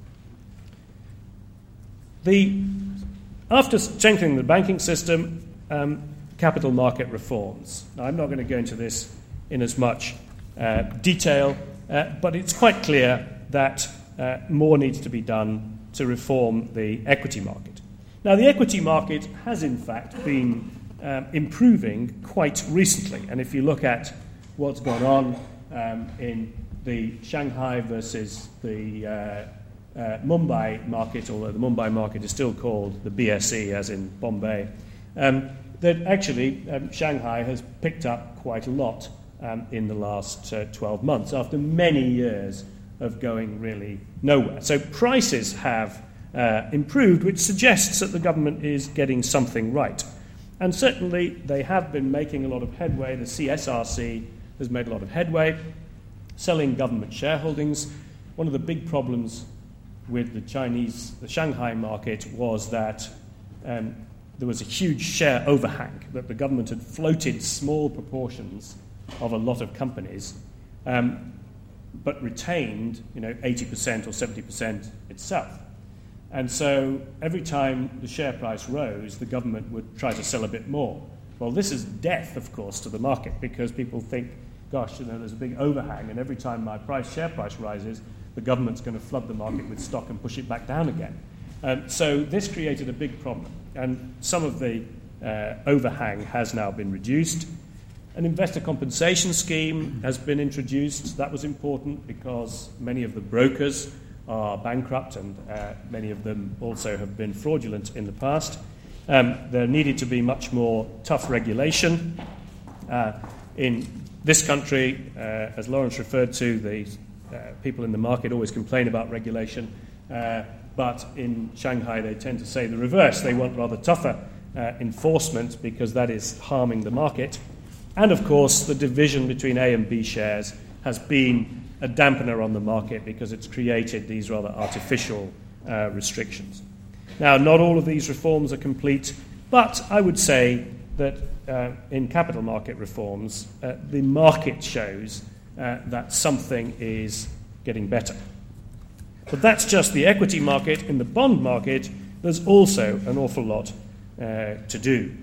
The, after strengthening the banking system, um, capital market reforms. Now, I'm not going to go into this in as much uh, detail, uh, but it's quite clear that uh, more needs to be done to reform the equity market. Now, the equity market has, in fact, been um, improving quite recently. And if you look at what's gone on um, in the Shanghai versus the uh, Uh, Mumbai market, although the Mumbai market is still called the B S E, as in Bombay, um, that actually um, Shanghai has picked up quite a lot um, in the last uh, twelve months, after many years of going really nowhere. So prices have uh, improved, which suggests that the government is getting something right. And certainly they have been making a lot of headway. The C S R C has made a lot of headway, selling government shareholdings. One of the big problems with the Chinese, the Shanghai market, was that um, there was a huge share overhang, that the government had floated small proportions of a lot of companies, um, but retained, you know, eighty percent or seventy percent itself. And so every time the share price rose, the government would try to sell a bit more. Well, this is death, of course, to the market, because people think gosh, you know, there's a big overhang, and every time my price, share price rises, the government's going to flood the market with stock and push it back down again. Um, so this created a big problem, and some of the uh, overhang has now been reduced. An investor compensation scheme has been introduced. That was important because many of the brokers are bankrupt, and uh, many of them also have been fraudulent in the past. Um, there needed to be much more tough regulation. Uh, in this country, uh, as Lawrence referred to, the uh, people in the market always complain about regulation, uh, but in Shanghai they tend to say the reverse. They want rather tougher uh, enforcement because that is harming the market. And of course, the division between A and B shares has been a dampener on the market because it's created these rather artificial uh, restrictions. Now, not all of these reforms are complete, but I would say that uh, in capital market reforms, uh, the market shows uh, that something is getting better. But that's just the equity market. In the bond market, there's also an awful lot uh, to do.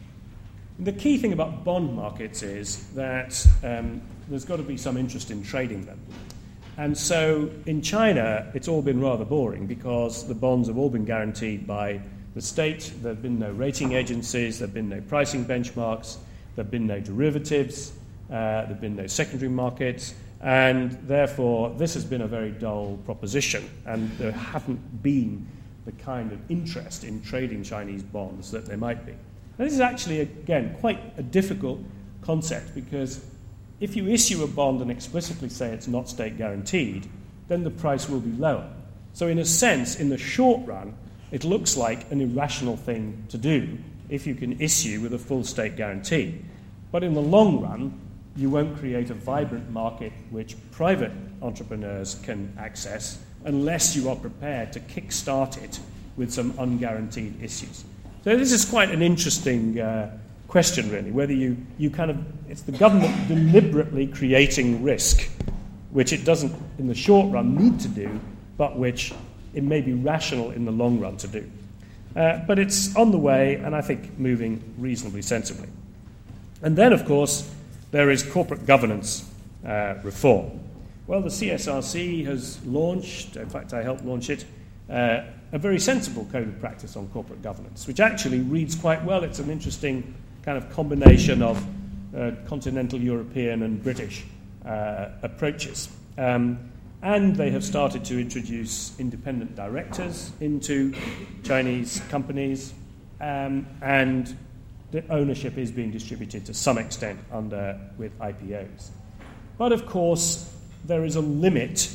The key thing about bond markets is that um, there's got to be some interest in trading them. And so in China, it's all been rather boring because the bonds have all been guaranteed by the state. There have been no rating agencies, there have been no pricing benchmarks, there have been no derivatives, uh, there have been no secondary markets, and therefore this has been a very dull proposition, and there haven't been the kind of interest in trading Chinese bonds that there might be. Now, this is actually, again, quite a difficult concept because if you issue a bond and explicitly say it's not state guaranteed, then the price will be lower. So in a sense, in the short run, it looks like an irrational thing to do if you can issue with a full state guarantee. But in the long run, you won't create a vibrant market which private entrepreneurs can access unless you are prepared to kickstart it with some unguaranteed issues. So this is quite an interesting uh, question, really, whether you, you kind of, it's the government deliberately creating risk, which it doesn't, in the short run, need to do, but which it may be rational in the long run to do. Uh, but it's on the way, and I think moving reasonably sensibly. And then, of course, there is corporate governance uh, reform. Well, the C S R C has launched, in fact, I helped launch it, uh, a very sensible code of practice on corporate governance, which actually reads quite well. It's an interesting kind of combination of uh, continental European and British uh, approaches. Um, and they have started to introduce independent directors into Chinese companies, um, and the ownership is being distributed to some extent under with I P Os. But of course, there is a limit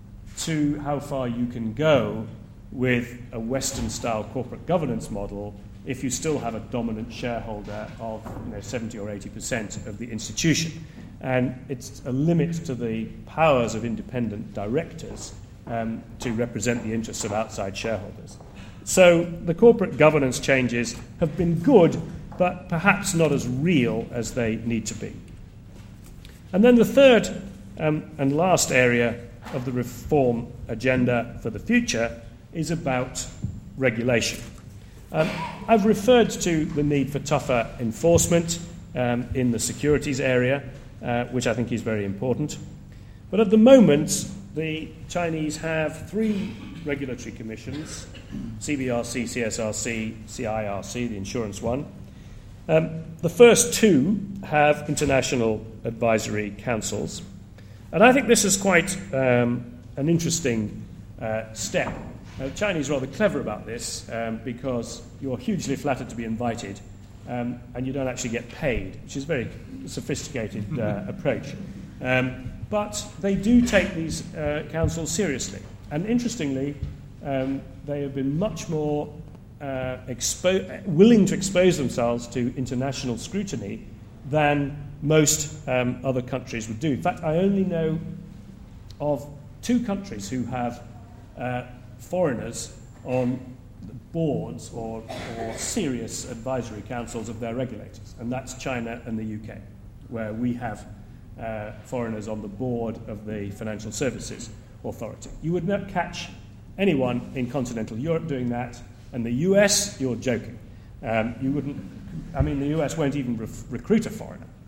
to how far you can go with a Western-style corporate governance model if you still have a dominant shareholder of you know, seventy or eighty percent of the institution. And it's a limit to the powers of independent directors um, to represent the interests of outside shareholders. So the corporate governance changes have been good, but perhaps not as real as they need to be. And then the third um, and last area of the reform agenda for the future is about regulation. Um, I've referred to the need for tougher enforcement um, in the securities area, uh, which I think is very important. But at the moment, the Chinese have three regulatory commissions, C B R C, C S R C, C I R C, the insurance one. Um, the first two have international advisory councils. And I think this is quite um, an interesting uh, step. Now, the Chinese are rather clever about this um, because you're hugely flattered to be invited um, and you don't actually get paid, which is a very sophisticated uh, approach. Um, but they do take these uh, councils seriously. And interestingly, um, they have been much more uh, expo- willing to expose themselves to international scrutiny than most um, other countries would do. In fact, I only know of two countries who have uh, foreigners on boards or, or serious advisory councils of their regulators, and that's China and the U K, where we have uh, foreigners on the board of the Financial Services Authority. You would not catch anyone in continental Europe doing that, and the U S, you're joking. Um, you wouldn't, I mean, the U S won't even re- recruit a foreigner.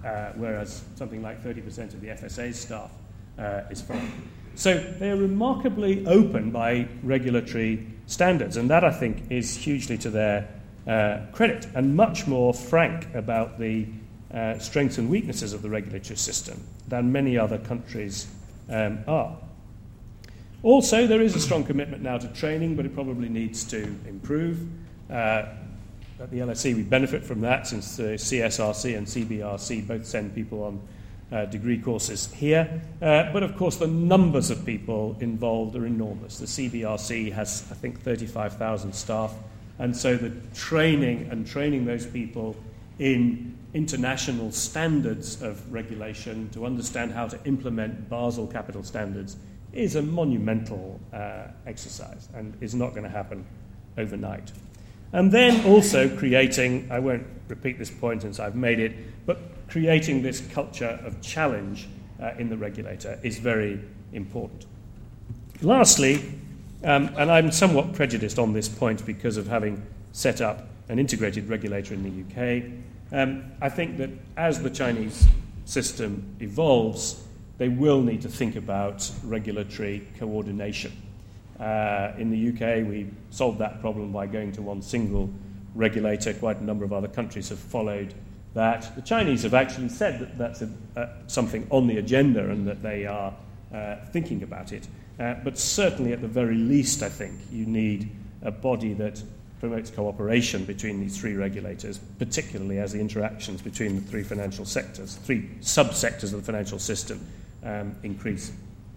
uh, whereas something like thirty percent of the F S A's staff uh, is foreign. So they are remarkably open by regulatory standards, and that, I think, is hugely to their uh, credit, and much more frank about the uh, strengths and weaknesses of the regulatory system than many other countries um, are. Also, there is a strong commitment now to training, but it probably needs to improve. Uh, at the L S E, we benefit from that, since the C S R C and C B R C both send people on uh, degree courses here. Uh, but, of course, the numbers of people involved are enormous. The C B R C has, I think, thirty-five thousand staff, and so the training and training those people in international standards of regulation to understand how to implement Basel capital standards is a monumental uh, exercise and is not going to happen overnight. And then also creating, I won't repeat this point since I've made it, but creating this culture of challenge uh, in the regulator is very important. Lastly, um, and I'm somewhat prejudiced on this point because of having set up an integrated regulator in the U K, um, I think that as the Chinese system evolves, they will need to think about regulatory coordination. Uh, in the U K, we solved that problem by going to one single regulator. Quite a number of other countries have followed that. The Chinese have actually said that that's a, uh, something on the agenda and that they are uh, thinking about it. Uh, but certainly, at the very least, I think you need a body that promotes cooperation between these three regulators, particularly as the interactions between the three financial sectors, three subsectors of the financial system, Um, increase.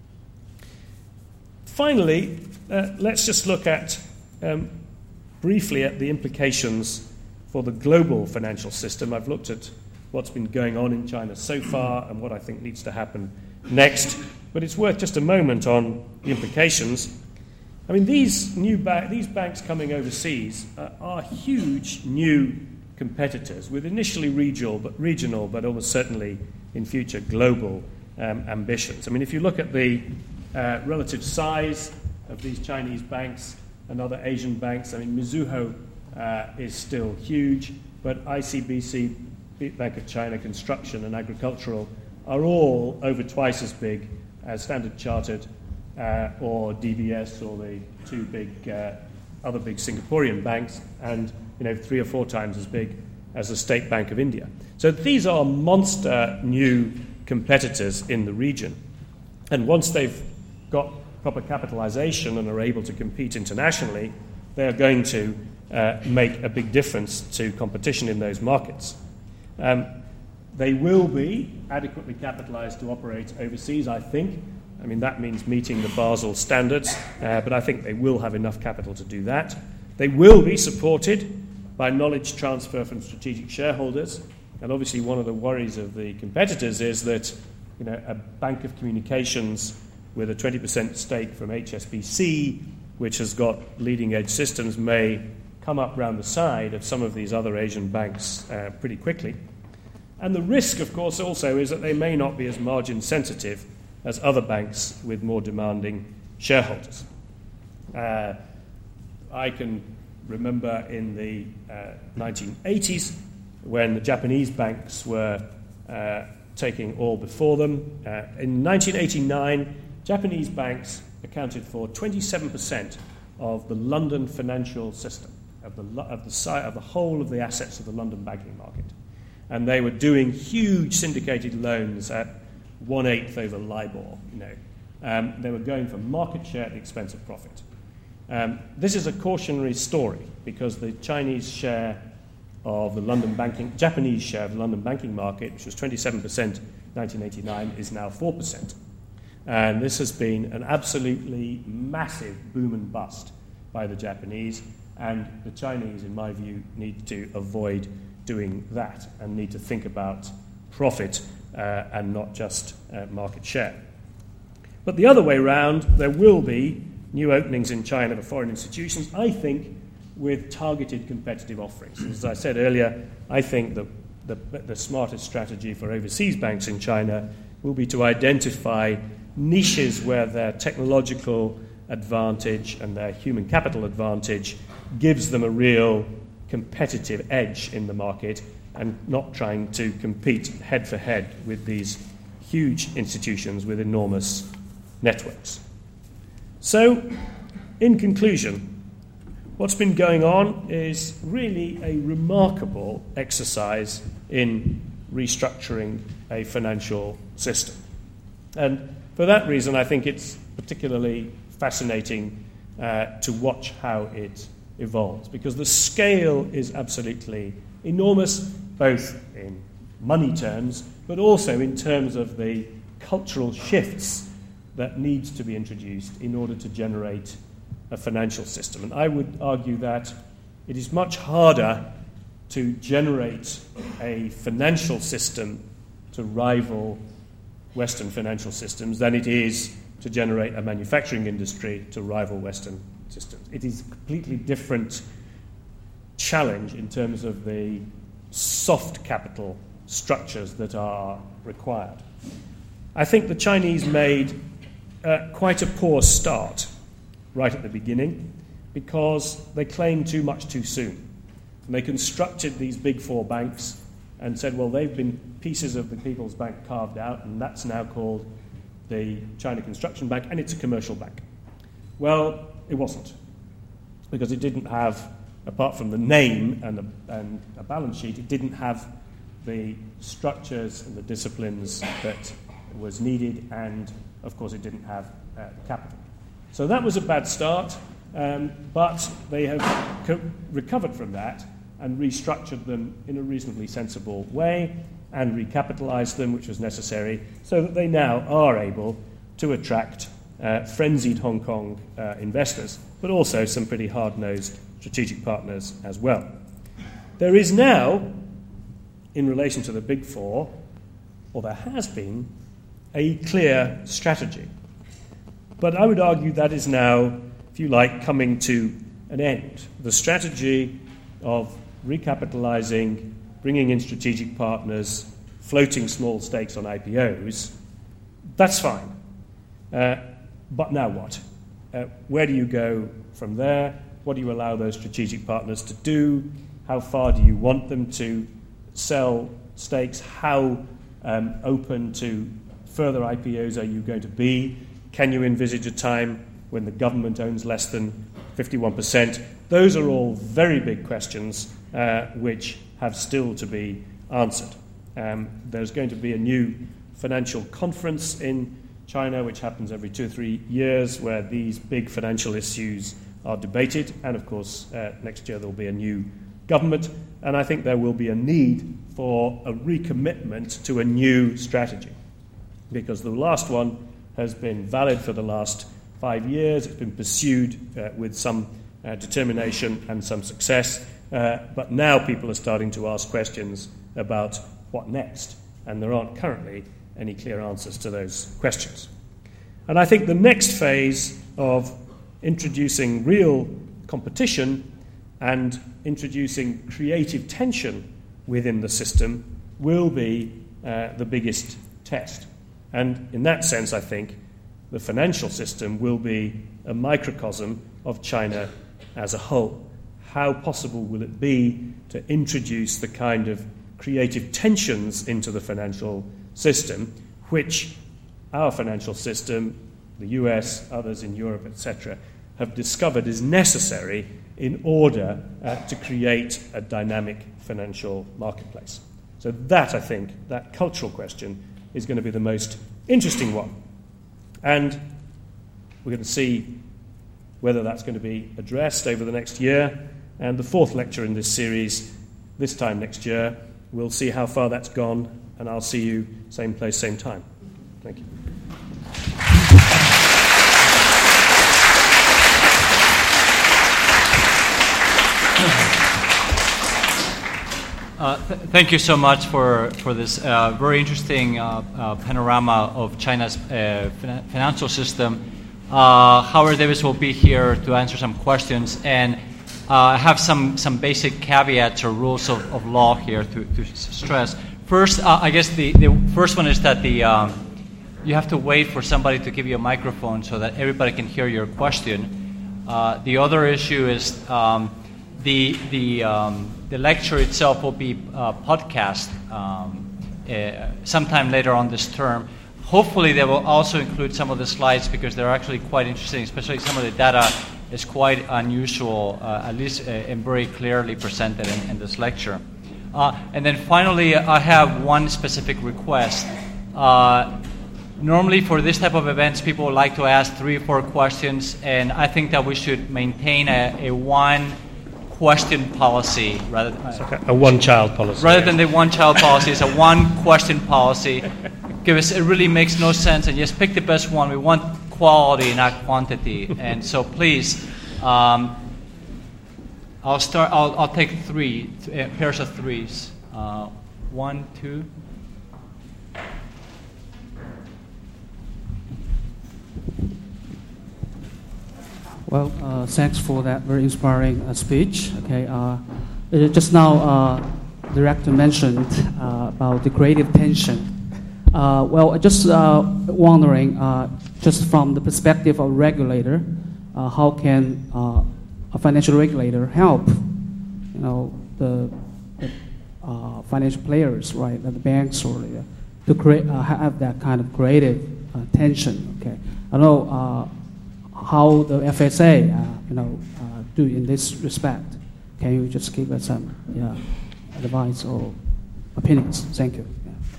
Finally, uh, let's just look at um, briefly at the implications for the global financial system. I've looked at what's been going on in China so far and what I think needs to happen next, but it's worth just a moment on the implications. I mean, these new ba- these banks coming overseas uh, are huge new competitors with initially regional, but regional, but almost certainly in future global Um, ambitions. I mean, if you look at the uh, relative size of these Chinese banks and other Asian banks, I mean, Mizuho uh, is still huge, but I C B C, Bank of China, Construction and Agricultural are all over twice as big as Standard Chartered uh, or D B S or the two big uh, other big Singaporean banks, and you know three or four times as big as the State Bank of India. So these are monster new competitors in the region. And once they've got proper capitalization and are able to compete internationally, they are going to uh, make a big difference to competition in those markets. Um, they will be adequately capitalized to operate overseas, I think. I mean, that means meeting the Basel standards, uh, but I think they will have enough capital to do that. They will be supported by knowledge transfer from strategic shareholders. And obviously one of the worries of the competitors is that you know, a bank of communications with a twenty percent stake from H S B C, which has got leading-edge systems, may come up round the side of some of these other Asian banks uh, pretty quickly. And the risk, of course, also is that they may not be as margin-sensitive as other banks with more demanding shareholders. Uh, I can remember in the uh, nineteen eighties, when the Japanese banks were uh, taking all before them. Uh, in nineteen eighty-nine, Japanese banks accounted for twenty-seven percent of the London financial system, of the, of the of the whole of the assets of the London banking market. And they were doing huge syndicated loans at one-eighth over LIBOR. You know. Um, they were going for market share at the expense of profit. Um, this is a cautionary story because the Chinese share of the London banking, Japanese share of the London banking market, which was twenty-seven percent in nineteen eighty-nine, is now four percent. And this has been an absolutely massive boom and bust by the Japanese, and the Chinese, in my view, need to avoid doing that and need to think about profit uh, and not just uh, market share. But the other way round, there will be new openings in China for foreign institutions, I think, with targeted competitive offerings. As I said earlier, I think the, the, the smartest strategy for overseas banks in China will be to identify niches where their technological advantage and their human capital advantage gives them a real competitive edge in the market, and not trying to compete head for head with these huge institutions with enormous networks. So, in conclusion, what's been going on is really a remarkable exercise in restructuring a financial system. And for that reason, I think it's particularly fascinating uh, to watch how it evolves, because the scale is absolutely enormous, both in money terms, but also in terms of the cultural shifts that need to be introduced in order to generate a financial system. And I would argue that it is much harder to generate a financial system to rival Western financial systems than it is to generate a manufacturing industry to rival Western systems. It is a completely different challenge in terms of the soft capital structures that are required. I think the Chinese made uh, quite a poor start right at the beginning because they claimed too much too soon. And they constructed these big four banks and said, well, they've been pieces of the People's Bank carved out, and that's now called the China Construction Bank, and it's a commercial bank. Well, it wasn't, because it didn't have, apart from the name and, the, and a balance sheet, it didn't have the structures and the disciplines that was needed, and, of course, it didn't have uh, capital. So that was a bad start, um, but they have co- recovered from that and restructured them in a reasonably sensible way and recapitalized them, which was necessary, so that they now are able to attract uh, frenzied Hong Kong uh, investors, but also some pretty hard-nosed strategic partners as well. There is now, in relation to the Big Four, or there has been, a clear strategy. But I would argue that is now, if you like, coming to an end. The strategy of recapitalizing, bringing in strategic partners, floating small stakes on I P Os, that's fine. Uh, but now what? Uh, where do you go from there? What do you allow those strategic partners to do? How far do you want them to sell stakes? How um, open to further I P Os are you going to be? Can you envisage a time when the government owns less than fifty-one percent? Those are all very big questions uh, which have still to be answered. Um, there's going to be a new financial conference in China, which happens every two or three years, where these big financial issues are debated. And, of course, uh, next year there will be a new government. And I think there will be a need for a recommitment to a new strategy, because the last one has been valid for the last five years. It's been pursued uh, with some uh, determination and some success. Uh, but now people are starting to ask questions about what next. And there aren't currently any clear answers to those questions. And I think the next phase of introducing real competition and introducing creative tension within the system will be uh, the biggest test. And in that sense, I think the financial system will be a microcosm of China as a whole. How possible will it be to introduce the kind of creative tensions into the financial system, which our financial system, the U S, others in Europe, et cetera, have discovered is necessary in order uh, to create a dynamic financial marketplace? So that, I think, that cultural question is going to be the most interesting one. And we're going to see whether that's going to be addressed over the next year. And the fourth lecture in this series, this time next year, we'll see how far that's gone, and I'll see you same place, same time. Thank you.
Uh, th- thank you so much for, for this uh, very interesting uh, uh, panorama of China's uh, fin- financial system. Uh, Howard Davis will be here to answer some questions, and uh, I have some, some basic caveats or rules of, of law here to, to stress. First, uh, I guess the, the first one is that the um, you have to wait for somebody to give you a microphone so that everybody can hear your question. Uh, the other issue is um, the the um, the lecture itself will be uh, podcast um, uh, sometime later on this term. Hopefully, they will also include some of the slides because they're actually quite interesting, especially some of the data is quite unusual, uh, at least uh, and very clearly presented in, in this lecture. Uh, and then finally, I have one specific request. Uh, normally, for this type of events, people like to ask three or four questions, and I think that we should maintain a, a one-question policy rather than
okay. a one-child policy.
Rather than the one-child policy, it's a one-question policy. Because it really makes no sense, and just pick the best one. We want quality, not quantity, and so please, um, I'll start. I'll, I'll take three th- uh, pairs of threes. Uh, one, two.
Well, uh, thanks for that very inspiring uh, speech. Okay, uh, just now, uh, the director mentioned uh, about the creative tension. Uh, well, just uh, wondering, uh, just from the perspective of a regulator, uh, how can uh, a financial regulator help, you know, the, the uh, financial players, right, the banks, or the, to create uh, have that kind of creative uh, tension? Okay, I don't know uh, how the F S A, uh, you know, uh, do in this respect. Can you just give us some yeah, advice or opinions? Thank you.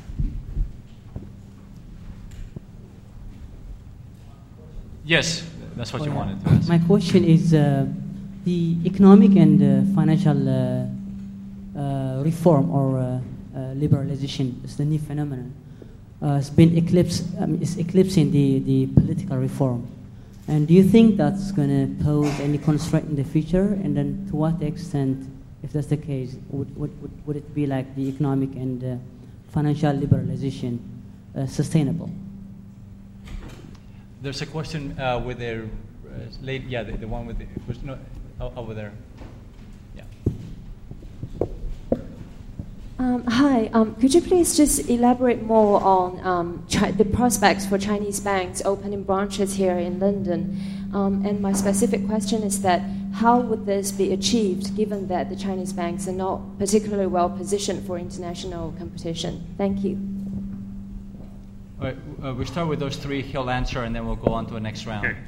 Yes, that's what you wanted to ask.
My question is uh, the economic and uh, financial uh, uh, reform or uh, uh, liberalization is the new phenomenon. Uh, it's been eclipsed. Um, it's eclipsing the, the political reform. And do you think that's going to pose any constraint in the future? And then, to what extent, if that's the case, would would, would, would it be like the economic and uh, financial liberalization uh, sustainable?
There's a question uh, with the uh, late, yeah, the, the one with the was no, over there. Yeah.
Um, hi. Um, could you please just elaborate more on um, chi- the prospects for Chinese banks opening branches here in London? Um, and my specific question is that how would this be achieved, given that the Chinese banks are not particularly well positioned for international competition? Thank you.
All right, uh, we start with those three. He'll answer, and then we'll go on to the next round.
Okay.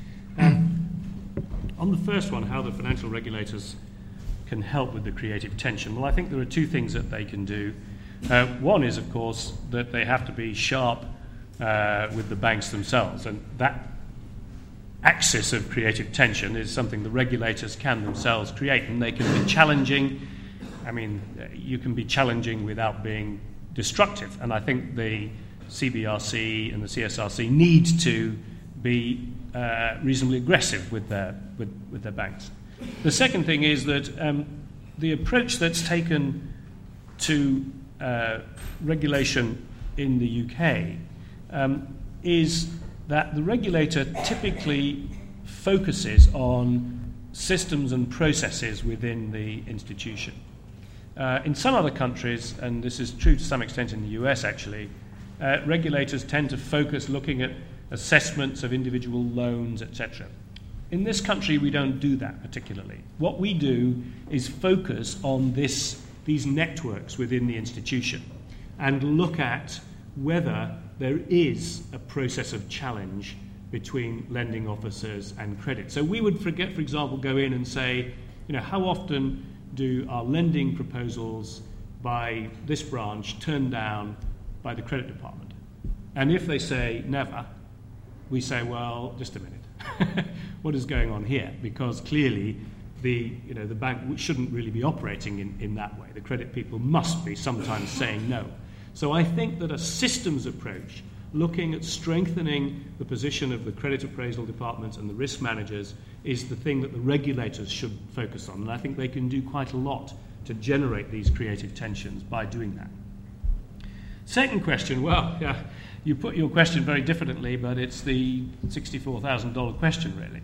Um, on the first one, how the financial regulators can help with the creative tension. Well, I think there are two things that they can do. Uh, one is, of course, that they have to be sharp uh, with the banks themselves, and that axis of creative tension is something the regulators can themselves create, and they can be challenging. I mean, you can be challenging without being destructive, and I think the C B R C and the C S R C need to be uh, reasonably aggressive with their with, with their banks. The second thing is that um, the approach that's taken to uh, regulation in the U K um, is that the regulator typically focuses on systems and processes within the institution. Uh, in some other countries, and this is true to some extent in the U S actually, uh, regulators tend to focus looking at assessments of individual loans, et cetera. In this country, we don't do that particularly. What we do is focus on this, these networks within the institution and look at whether there is a process of challenge between lending officers and credit. So we would, forget, for example, go in and say, you know, how often do our lending proposals by this branch turn down by the credit department? And if they say never, we say, well, just a minute. What is going on here? Because clearly the, you know, the bank shouldn't really be operating in, in that way. The credit people must be sometimes saying no. So I think that a systems approach, looking at strengthening the position of the credit appraisal departments and the risk managers, is the thing that the regulators should focus on. And I think they can do quite a lot to generate these creative tensions by doing that. Second question, well, yeah, you put your question very differently, but it's the sixty-four thousand dollars question, really.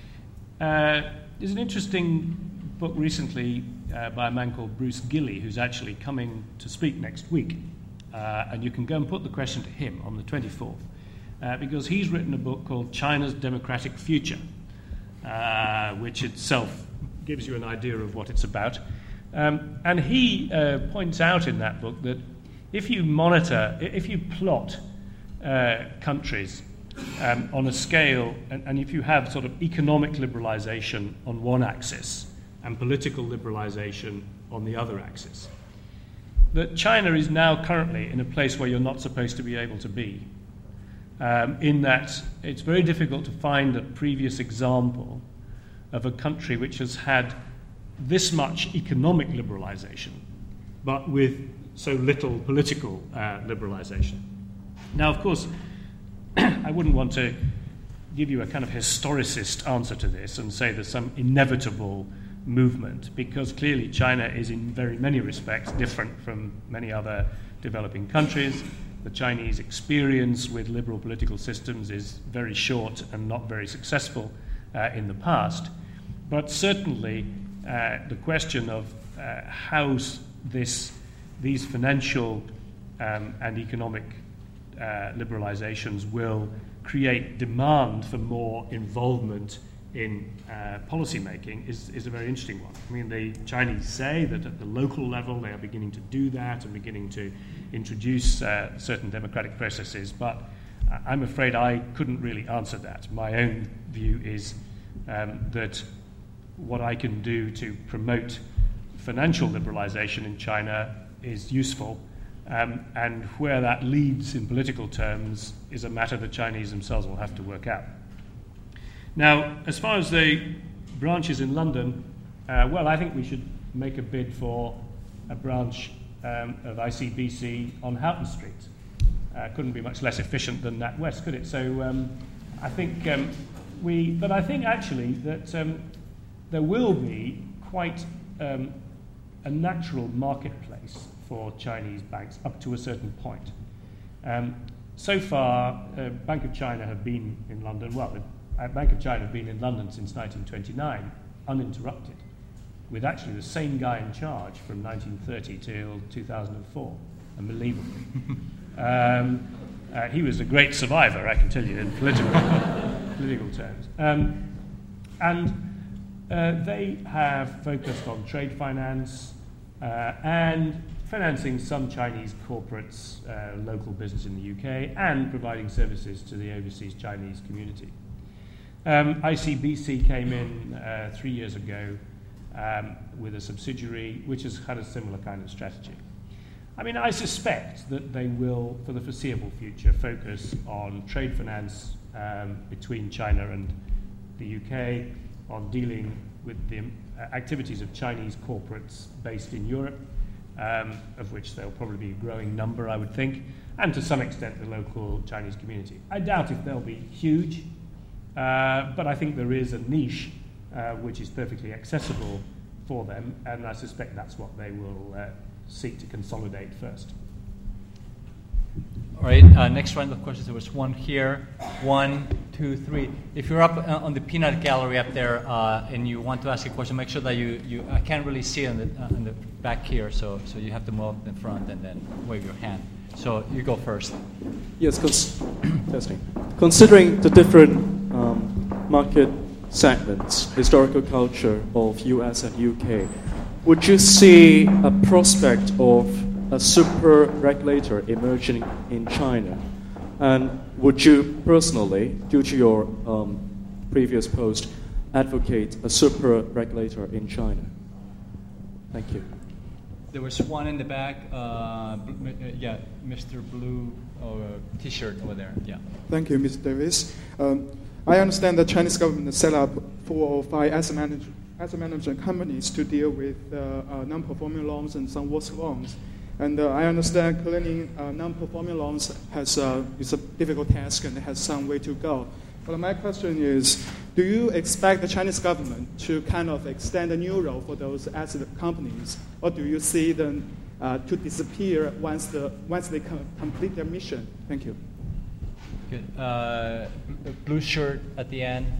Uh, there's an interesting book recently uh, by a man called Bruce Gilley, who's actually coming to speak next week. Uh, and you can go and put the question to him on the twenty-fourth, uh, because he's written a book called China's Democratic Future, uh, which itself gives you an idea of what it's about. Um, and he uh, points out in that book that if you monitor, if you plot uh, countries um, on a scale, and, and if you have sort of economic liberalization on one axis and political liberalization on the other axis, that China is now currently in a place where you're not supposed to be able to be. Um, in that it's very difficult to find a previous example of a country which has had this much economic liberalization, but with so little political uh, liberalization. Now, of course, I wouldn't want to give you a kind of historicist answer to this and say there's some inevitable movement, because clearly China is in very many respects different from many other developing countries. The Chinese experience with liberal political systems is very short and not very successful uh, in the past. But certainly uh, the question of uh, how this, these financial um, and economic uh, liberalizations will create demand for more involvement in uh, policy making is, is a very interesting one. I mean, the Chinese say that at the local level they are beginning to do that and beginning to introduce uh, certain democratic processes, but I'm afraid I couldn't really answer that. My own view is um, that what I can do to promote financial liberalization in China is useful, um, and where that leads in political terms is a matter the Chinese themselves will have to work out. Now, as far as the branches in London, uh, well, I think we should make a bid for a branch um, of I C B C on Houghton Street. Uh, couldn't be much less efficient than NatWest, could it? So um, I think um, we, but I think actually that um, there will be quite um, a natural marketplace for Chinese banks up to a certain point. Um, so far, uh, Bank of China have been in London, well, Uh, Bank of China have been in London since nineteen twenty-nine, uninterrupted, with actually the same guy in charge from nineteen thirty till two thousand four, unbelievably. um, uh, he was a great survivor, I can tell you, in political, political terms. Um, and uh, they have focused on trade finance uh, and financing some Chinese corporates, uh, local business in the U K, and providing services to the overseas Chinese community. Um, I C B C came in uh, three years ago um, with a subsidiary which has had a similar kind of strategy. I mean, I suspect that they will, for the foreseeable future, focus on trade finance um, between China and the U K, on dealing with the uh, activities of Chinese corporates based in Europe, um, of which there will probably be a growing number, I would think, and to some extent the local Chinese community. I doubt if they'll be huge. Uh, but I think there is a niche uh, which is perfectly accessible for them, and I suspect that's what they will uh, seek to consolidate first.
All right, uh, next round of questions. There was one here, one, two, three. If you're up uh, on the peanut gallery up there uh, and you want to ask a question, make sure that you, you I can't really see on the, uh, on the back here, so, so you have to move up in front and then wave your hand. So you go first.
Yes, cons- testing. Considering the different um, market segments, historical culture of U S and U K, would you see a prospect of a super regulator emerging in China? And would you personally, due to your um, previous post, advocate a super regulator in China? Thank you.
There was one in the back, uh, bl- uh, yeah, Mister Blue uh, T-shirt over there, yeah.
Thank you, Mister Davis. Um, I understand the Chinese government set up four or five asset, manage- asset management companies to deal with uh, uh, non-performing loans and some worse loans. And uh, I understand cleaning uh, non-performing loans has uh, is a difficult task and has some way to go. But my question is, do you expect the Chinese government to kind of extend a new role for those asset companies, or do you see them uh, to disappear once the once they com- complete their mission? Thank you.
Good. Uh, blue shirt at the end.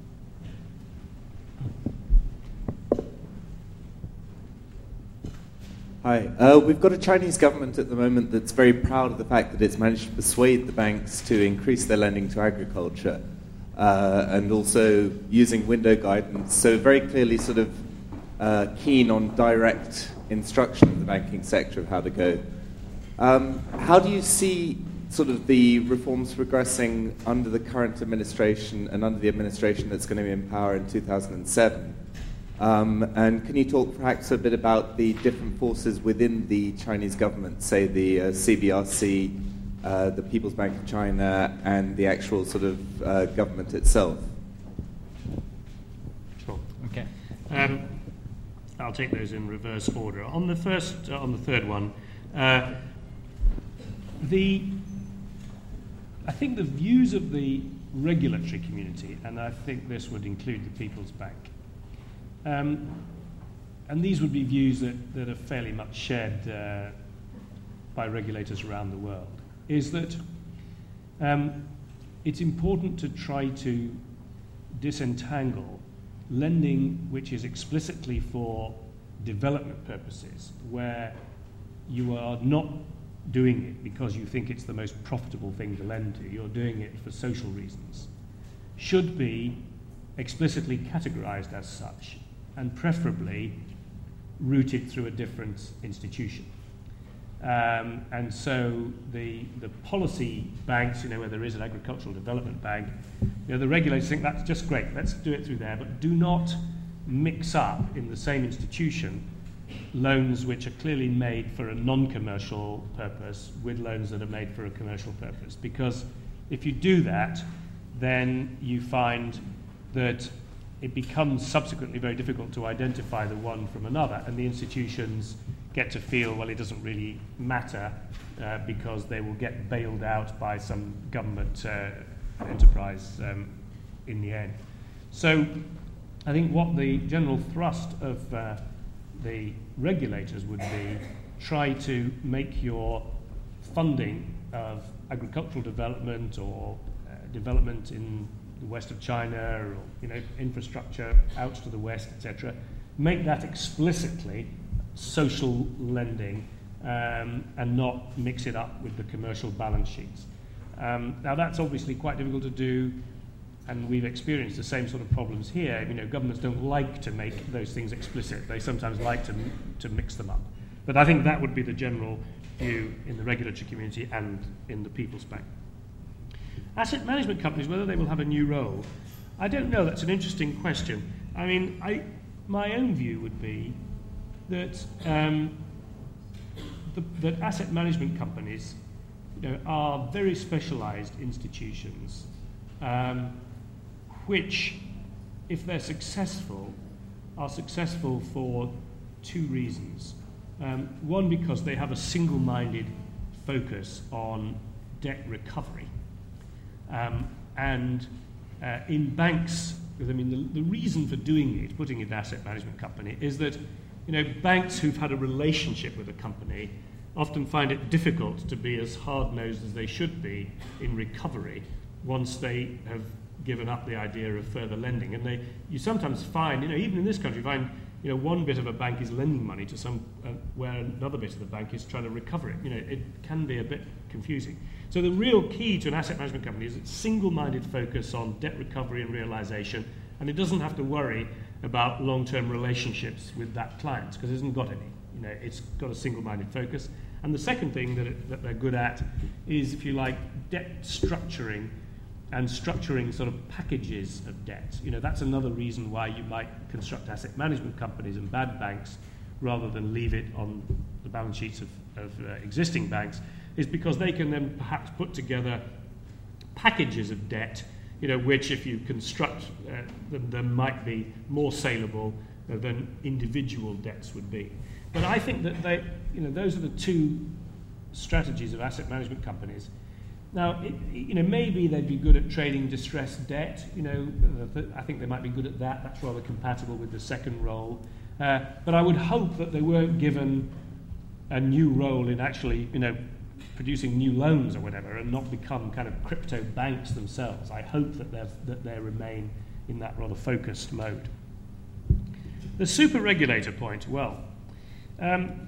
Hi. Uh, we've got a Chinese government at the moment that's very proud of the fact that it's managed to persuade the banks to increase their lending to agriculture, uh, and also using window guidance. So very clearly sort of uh, keen on direct instruction of the banking sector of how to go. Um, how do you see sort of the reforms progressing under the current administration and under the administration that's going to be in power in two thousand seven? Um, and can you talk perhaps a bit about the different forces within the Chinese government, say the uh, C B R C, uh, the People's Bank of China, and the actual sort of uh, government itself?
Sure.
Okay.
Um, I'll take those in reverse order. On the first, uh, on the third one, uh, the I think the views of the regulatory community, and I think this would include the People's Bank, um, and these would be views that, that are fairly much shared uh, by regulators around the world, is that um, it's important to try to disentangle lending which is explicitly for development purposes, where you are not doing it because you think it's the most profitable thing to lend to, you're doing it for social reasons, should be explicitly categorized as such, and preferably routed through a different institution. Um, and so the the policy banks, you know, where there is an agricultural development bank, you know, the regulators think that's just great, let's do it through there, but do not mix up in the same institution loans which are clearly made for a non-commercial purpose with loans that are made for a commercial purpose. Because if you do that, then you find that it becomes subsequently very difficult to identify the one from another, and the institutions get to feel, well, it doesn't really matter uh, because they will get bailed out by some government uh, enterprise um, in the end. So I think what the general thrust of uh, the regulators would be, try to make your funding of agricultural development or uh, development in the west of China, or, you know, infrastructure out to the west, et cetera, make that explicitly social lending um, and not mix it up with the commercial balance sheets. Um, now that's obviously quite difficult to do, and we've experienced the same sort of problems here. You know, governments don't like to make those things explicit. They sometimes like to to mix them up. But I think that would be the general view in the regulatory community and in the People's Bank. Asset management companies, whether they will have a new role, I don't know. That's an interesting question. I mean, I, my own view would be that um, the, that asset management companies, you know, are very specialized institutions, um, which, if they're successful, are successful for two reasons. Um, one, because they have a single-minded focus on debt recovery. Um, and uh, in banks, I mean, the, the reason for doing it, putting it in an asset management company, is that, you know, banks who've had a relationship with a company often find it difficult to be as hard-nosed as they should be in recovery once they have given up the idea of further lending. And they, you sometimes find, you know, even in this country, you find, you know, one bit of a bank is lending money to some, uh, where another bit of the bank is trying to recover it. You know, it can be a bit confusing. So the real key to an asset management company is its single-minded focus on debt recovery and realization, and it doesn't have to worry about long-term relationships with that client, because it hasn't got any. You know, it's got a single-minded focus. And the second thing that, it, that they're good at is, if you like, debt structuring and structuring sort of packages of debt. You know, that's another reason why you might construct asset management companies and bad banks rather than leave it on the balance sheets of, of uh, existing banks, is because they can then perhaps put together packages of debt, you know, which, if you construct uh, them, them might be more saleable uh, than individual debts would be. But I think that they, you know, those are the two strategies of asset management companies. Now, it, you know, maybe they'd be good at trading distressed debt. You know, I think they might be good at that. That's rather compatible with the second role. Uh, but I would hope that they weren't given a new role in actually, you know, producing new loans or whatever, and not become kind of crypto banks themselves. I hope that they that they remain in that rather focused mode. The super regulator point. Well, um,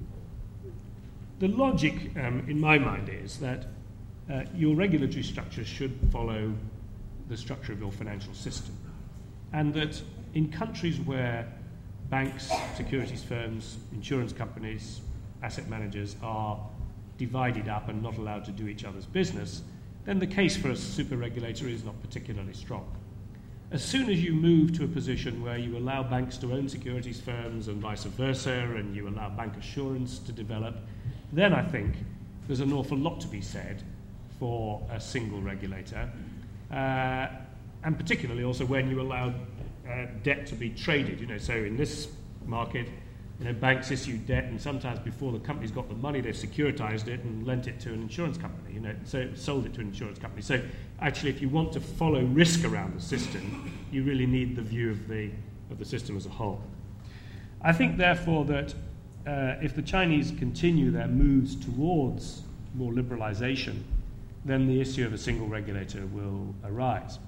the logic um, in my mind is that Uh, your regulatory structure should follow the structure of your financial system. And that in countries where banks, securities firms, insurance companies, asset managers are divided up and not allowed to do each other's business, then the case for a super regulator is not particularly strong. As soon as you move to a position where you allow banks to own securities firms and vice versa, and you allow bank assurance to develop, then I think there's an awful lot to be said for a single regulator, uh, and particularly also when you allow uh, debt to be traded. You know, so in this market, you know, banks issue debt, and sometimes before the company's got the money, they've securitized it and lent it to an insurance company. You know, so sold it to an insurance company. So actually, if you want to follow risk around the system, you really need the view of the of the system as a whole. I think, therefore, that uh, if the Chinese continue their moves towards more liberalization, then the issue of a single regulator will arise.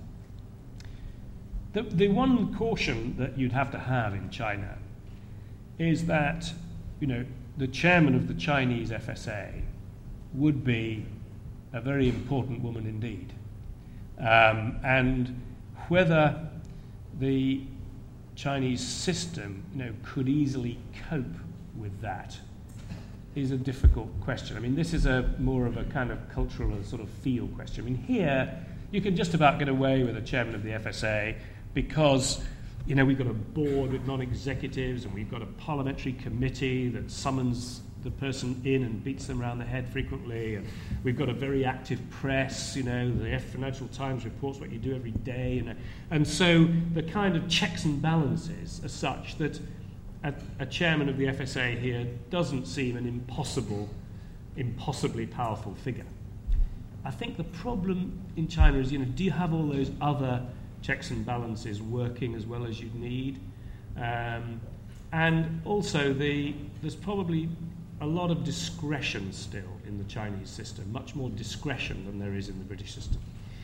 The, the one caution that you'd have to have in China is that, you know, the chairman of the Chinese F S A would be a very important woman indeed. Um, and whether the Chinese system, you know, could easily cope with that is a difficult question. I mean, this is a more of a kind of cultural and sort of feel question. I mean, here you can just about get away with a chairman of the F S A because, you know, we've got a board with non-executives and we've got a parliamentary committee that summons the person in and beats them around the head frequently, and we've got a very active press. You know, the Financial Times reports what you do every day, you know, and so the kind of checks and balances are such that a, a chairman of the F S A here doesn't seem an impossible, impossibly powerful figure. I think the problem in China is, you know, do you have all those other checks and balances working as well as you'd need? Um, and also, the there's probably a lot of discretion still in the Chinese system, much more discretion than there is in the British system.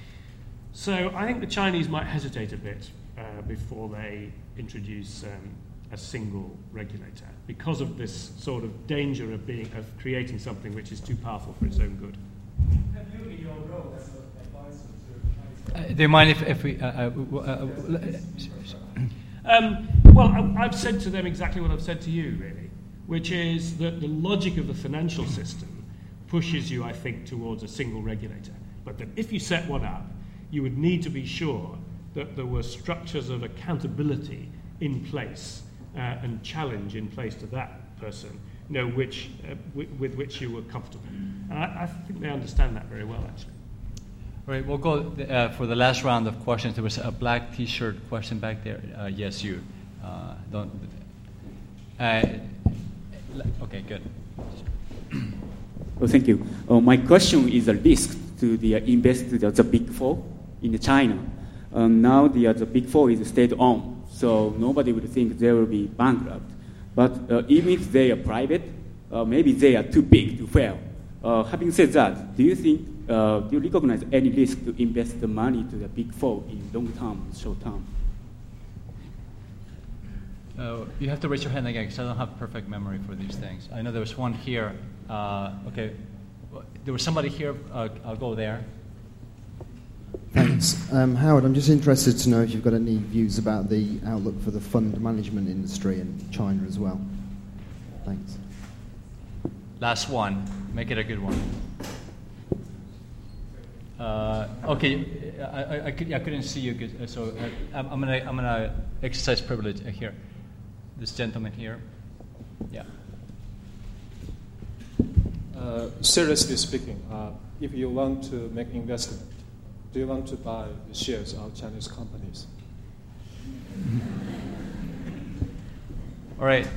So I think the Chinese might hesitate a bit uh, before they introduce um, a single regulator, because of this sort of danger of being of creating something which is too powerful for its own good.
Have you, in your role as an advisor to Chinese?
Uh, do you mind if, if we? Uh, uh, uh,
um, well, I, I've said to them exactly what I've said to you, really, which is that the logic of the financial system pushes you, I think, towards a single regulator. But that if you set one up, you would need to be sure that there were structures of accountability in place uh, and challenge in place to that person, you know, which, uh, w- with which you were comfortable. And I, I think they understand that very well, actually.
All right, we'll go uh, for the last round of questions. There was a black T-shirt question back there. Uh, yes, you. Uh, don't. Uh, okay, good.
Well, thank you. Uh, my question is a risk to the uh, investors, the big four in China. Um, now the, uh, the big four is state-owned, so nobody would think they will be bankrupt. But uh, even if they are private, uh, maybe they are too big to fail. Uh, having said that, do you think, uh, do you recognize any risk to invest the money to the big four in long term, short term?
Uh, you have to raise your hand again because I don't have perfect memory for these things. I know there was one here. Uh, okay, there was somebody here. Uh, I'll go there.
Thanks. Um, Howard, I'm just interested to know if you've got any views about the outlook for the fund management industry in China as well. Thanks.
Last one. Make it a good one. Uh, okay, I, I, I, could, I couldn't see you good, so uh, I'm, I'm gonna I'm gonna exercise privilege here. This gentleman here, yeah.
Uh, seriously speaking, uh, if you want to make investment, do you want to buy the shares of Chinese companies?
All right.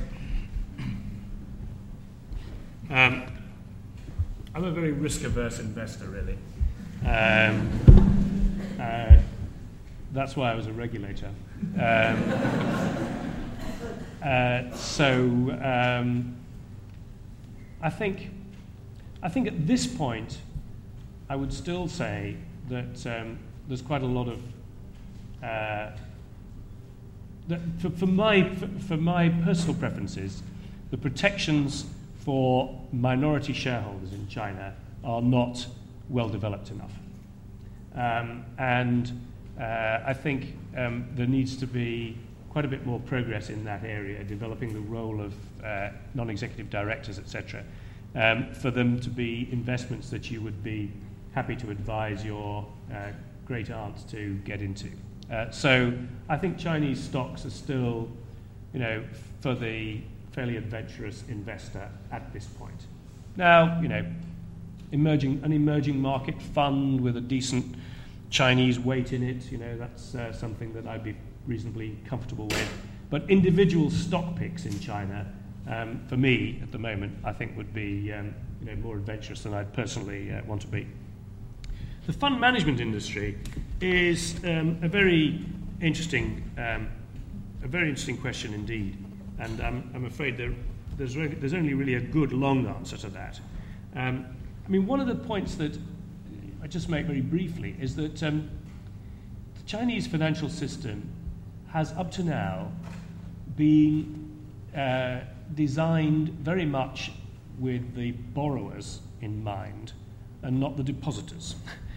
Um, I'm a very risk-averse investor, really. Um, uh, that's why I was a regulator. Um, uh, so um, I think, I think at this point, I would still say that um, there's quite a lot of uh, that for, for my for, for my personal preferences, the protections for minority shareholders in China are not well developed enough. Um, and uh, I think um, there needs to be quite a bit more progress in that area, developing the role of uh, non-executive directors, et cetera, um, for them to be investments that you would be happy to advise your uh, great aunt to get into. Uh, so I think Chinese stocks are still, you know, for the fairly adventurous investor at this point. Now, you know, emerging an emerging market fund with a decent Chinese weight in it, you know, that's uh, something that I'd be reasonably comfortable with. But individual stock picks in China, um, for me at the moment, I think would be um, you know, more adventurous than I'd personally uh, want to be. The fund management industry is um, a very interesting, um, a very interesting question indeed, and um, I'm afraid there, there's, really, there's only really a good long answer to that. Um, I mean, one of the points that I just make very briefly is that um, the Chinese financial system has up to now been uh, designed very much with the borrowers in mind and not the depositors.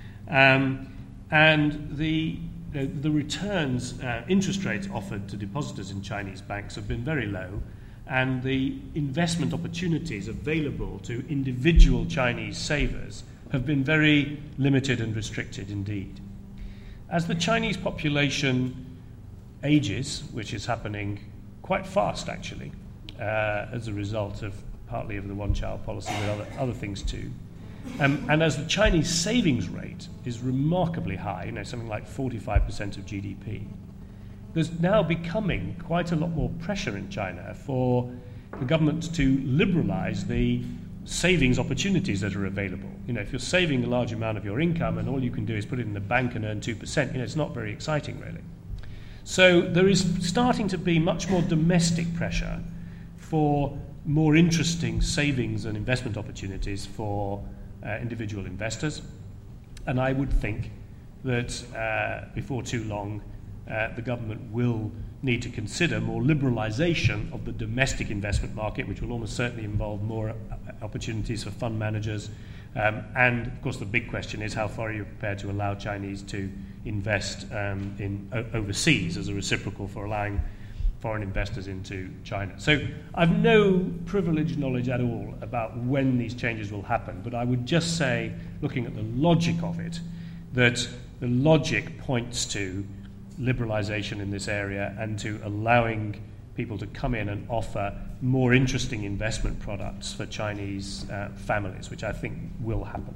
um, and the, the, the returns, uh, interest rates offered to depositors in Chinese banks have been very low, and the investment opportunities available to individual Chinese savers have been very limited and restricted indeed. As the Chinese population ages, which is happening quite fast actually, uh, as a result of partly of the one-child policy, but other, other things too, um, and as the Chinese savings rate is remarkably high, you know, something like forty-five percent of G D P, there's now becoming quite a lot more pressure in China for the government to liberalize the savings opportunities that are available. You know, if you're saving a large amount of your income and all you can do is put it in the bank and earn two percent, you know, it's not very exciting really. So there is starting to be much more domestic pressure for more interesting savings and investment opportunities for uh, individual investors. And I would think that uh, before too long, uh, the government will need to consider more liberalisation of the domestic investment market, which will almost certainly involve more opportunities for fund managers. Um, and, of course, the big question is how far are you prepared to allow Chinese to invest um, in o- overseas as a reciprocal for allowing foreign investors into China. So I've no privileged knowledge at all about when these changes will happen, but I would just say, looking at the logic of it, that the logic points to liberalisation in this area and to allowing people to come in and offer more interesting investment products for Chinese uh, families, which I think will happen.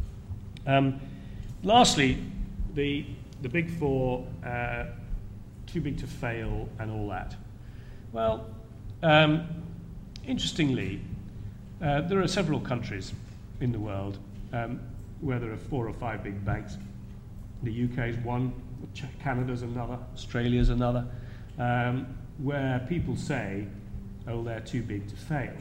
Um, lastly, the, the big four, uh, too big to fail and all that. Well, um, interestingly, uh, there are several countries in the world um, where there are four or five big banks. The U K is one, Canada's another, Australia's another, um, where people say, oh, they're too big to fail.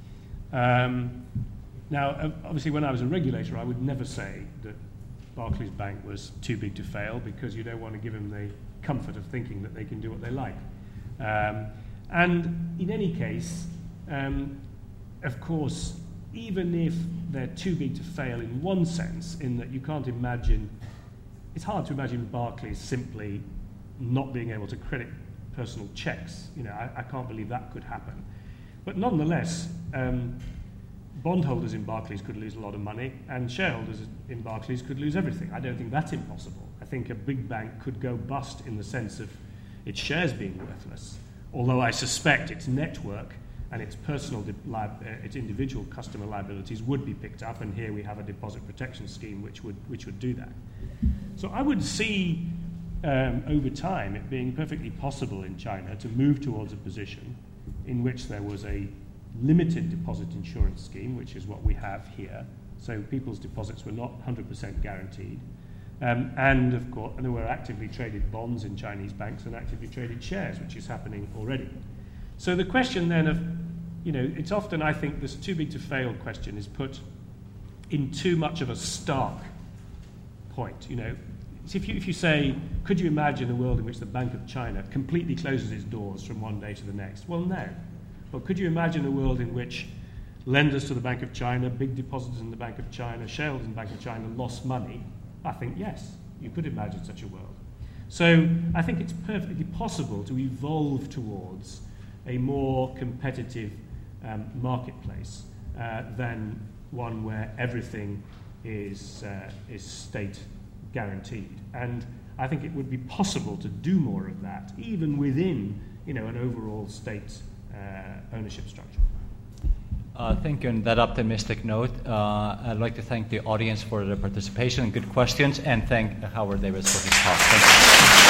Um, now, obviously, when I was a regulator, I would never say that Barclays Bank was too big to fail, because you don't want to give them the comfort of thinking that they can do what they like. Um, and in any case, um, of course, even if they're too big to fail in one sense, in that you can't imagine, it's hard to imagine Barclays simply not being able to credit personal checks. You know, I, I can't believe that could happen. But nonetheless, um, bondholders in Barclays could lose a lot of money, and shareholders in Barclays could lose everything. I don't think that's impossible. I think a big bank could go bust in the sense of its shares being worthless, although I suspect its network and its personal, de- li- uh, its individual customer liabilities would be picked up, and here we have a deposit protection scheme which would which would do that. So I would see um, over time it being perfectly possible in China to move towards a position in which there was a limited deposit insurance scheme, which is what we have here. So people's deposits were not one hundred percent guaranteed. Um, and, of course, and there were actively traded bonds in Chinese banks and actively traded shares, which is happening already. So the question then of, you know, it's often, I think, this too big to fail question is put in too much of a stark point. You know, so if you, if you say, could you imagine a world in which the Bank of China completely closes its doors from one day to the next? Well, no. But could you imagine a world in which lenders to the Bank of China, big depositors in the Bank of China, shareholders in the Bank of China lost money? I think yes, you could imagine such a world. So I think it's perfectly possible to evolve towards a more competitive um, marketplace uh, than one where everything is, uh, is state guaranteed. And I think it would be possible to do more of that, even within, you know, an overall state uh, ownership structure.
Uh, thank you. On that optimistic note, uh, I'd like to thank the audience for their participation and good questions, and thank Howard Davis for his talk. Thank you.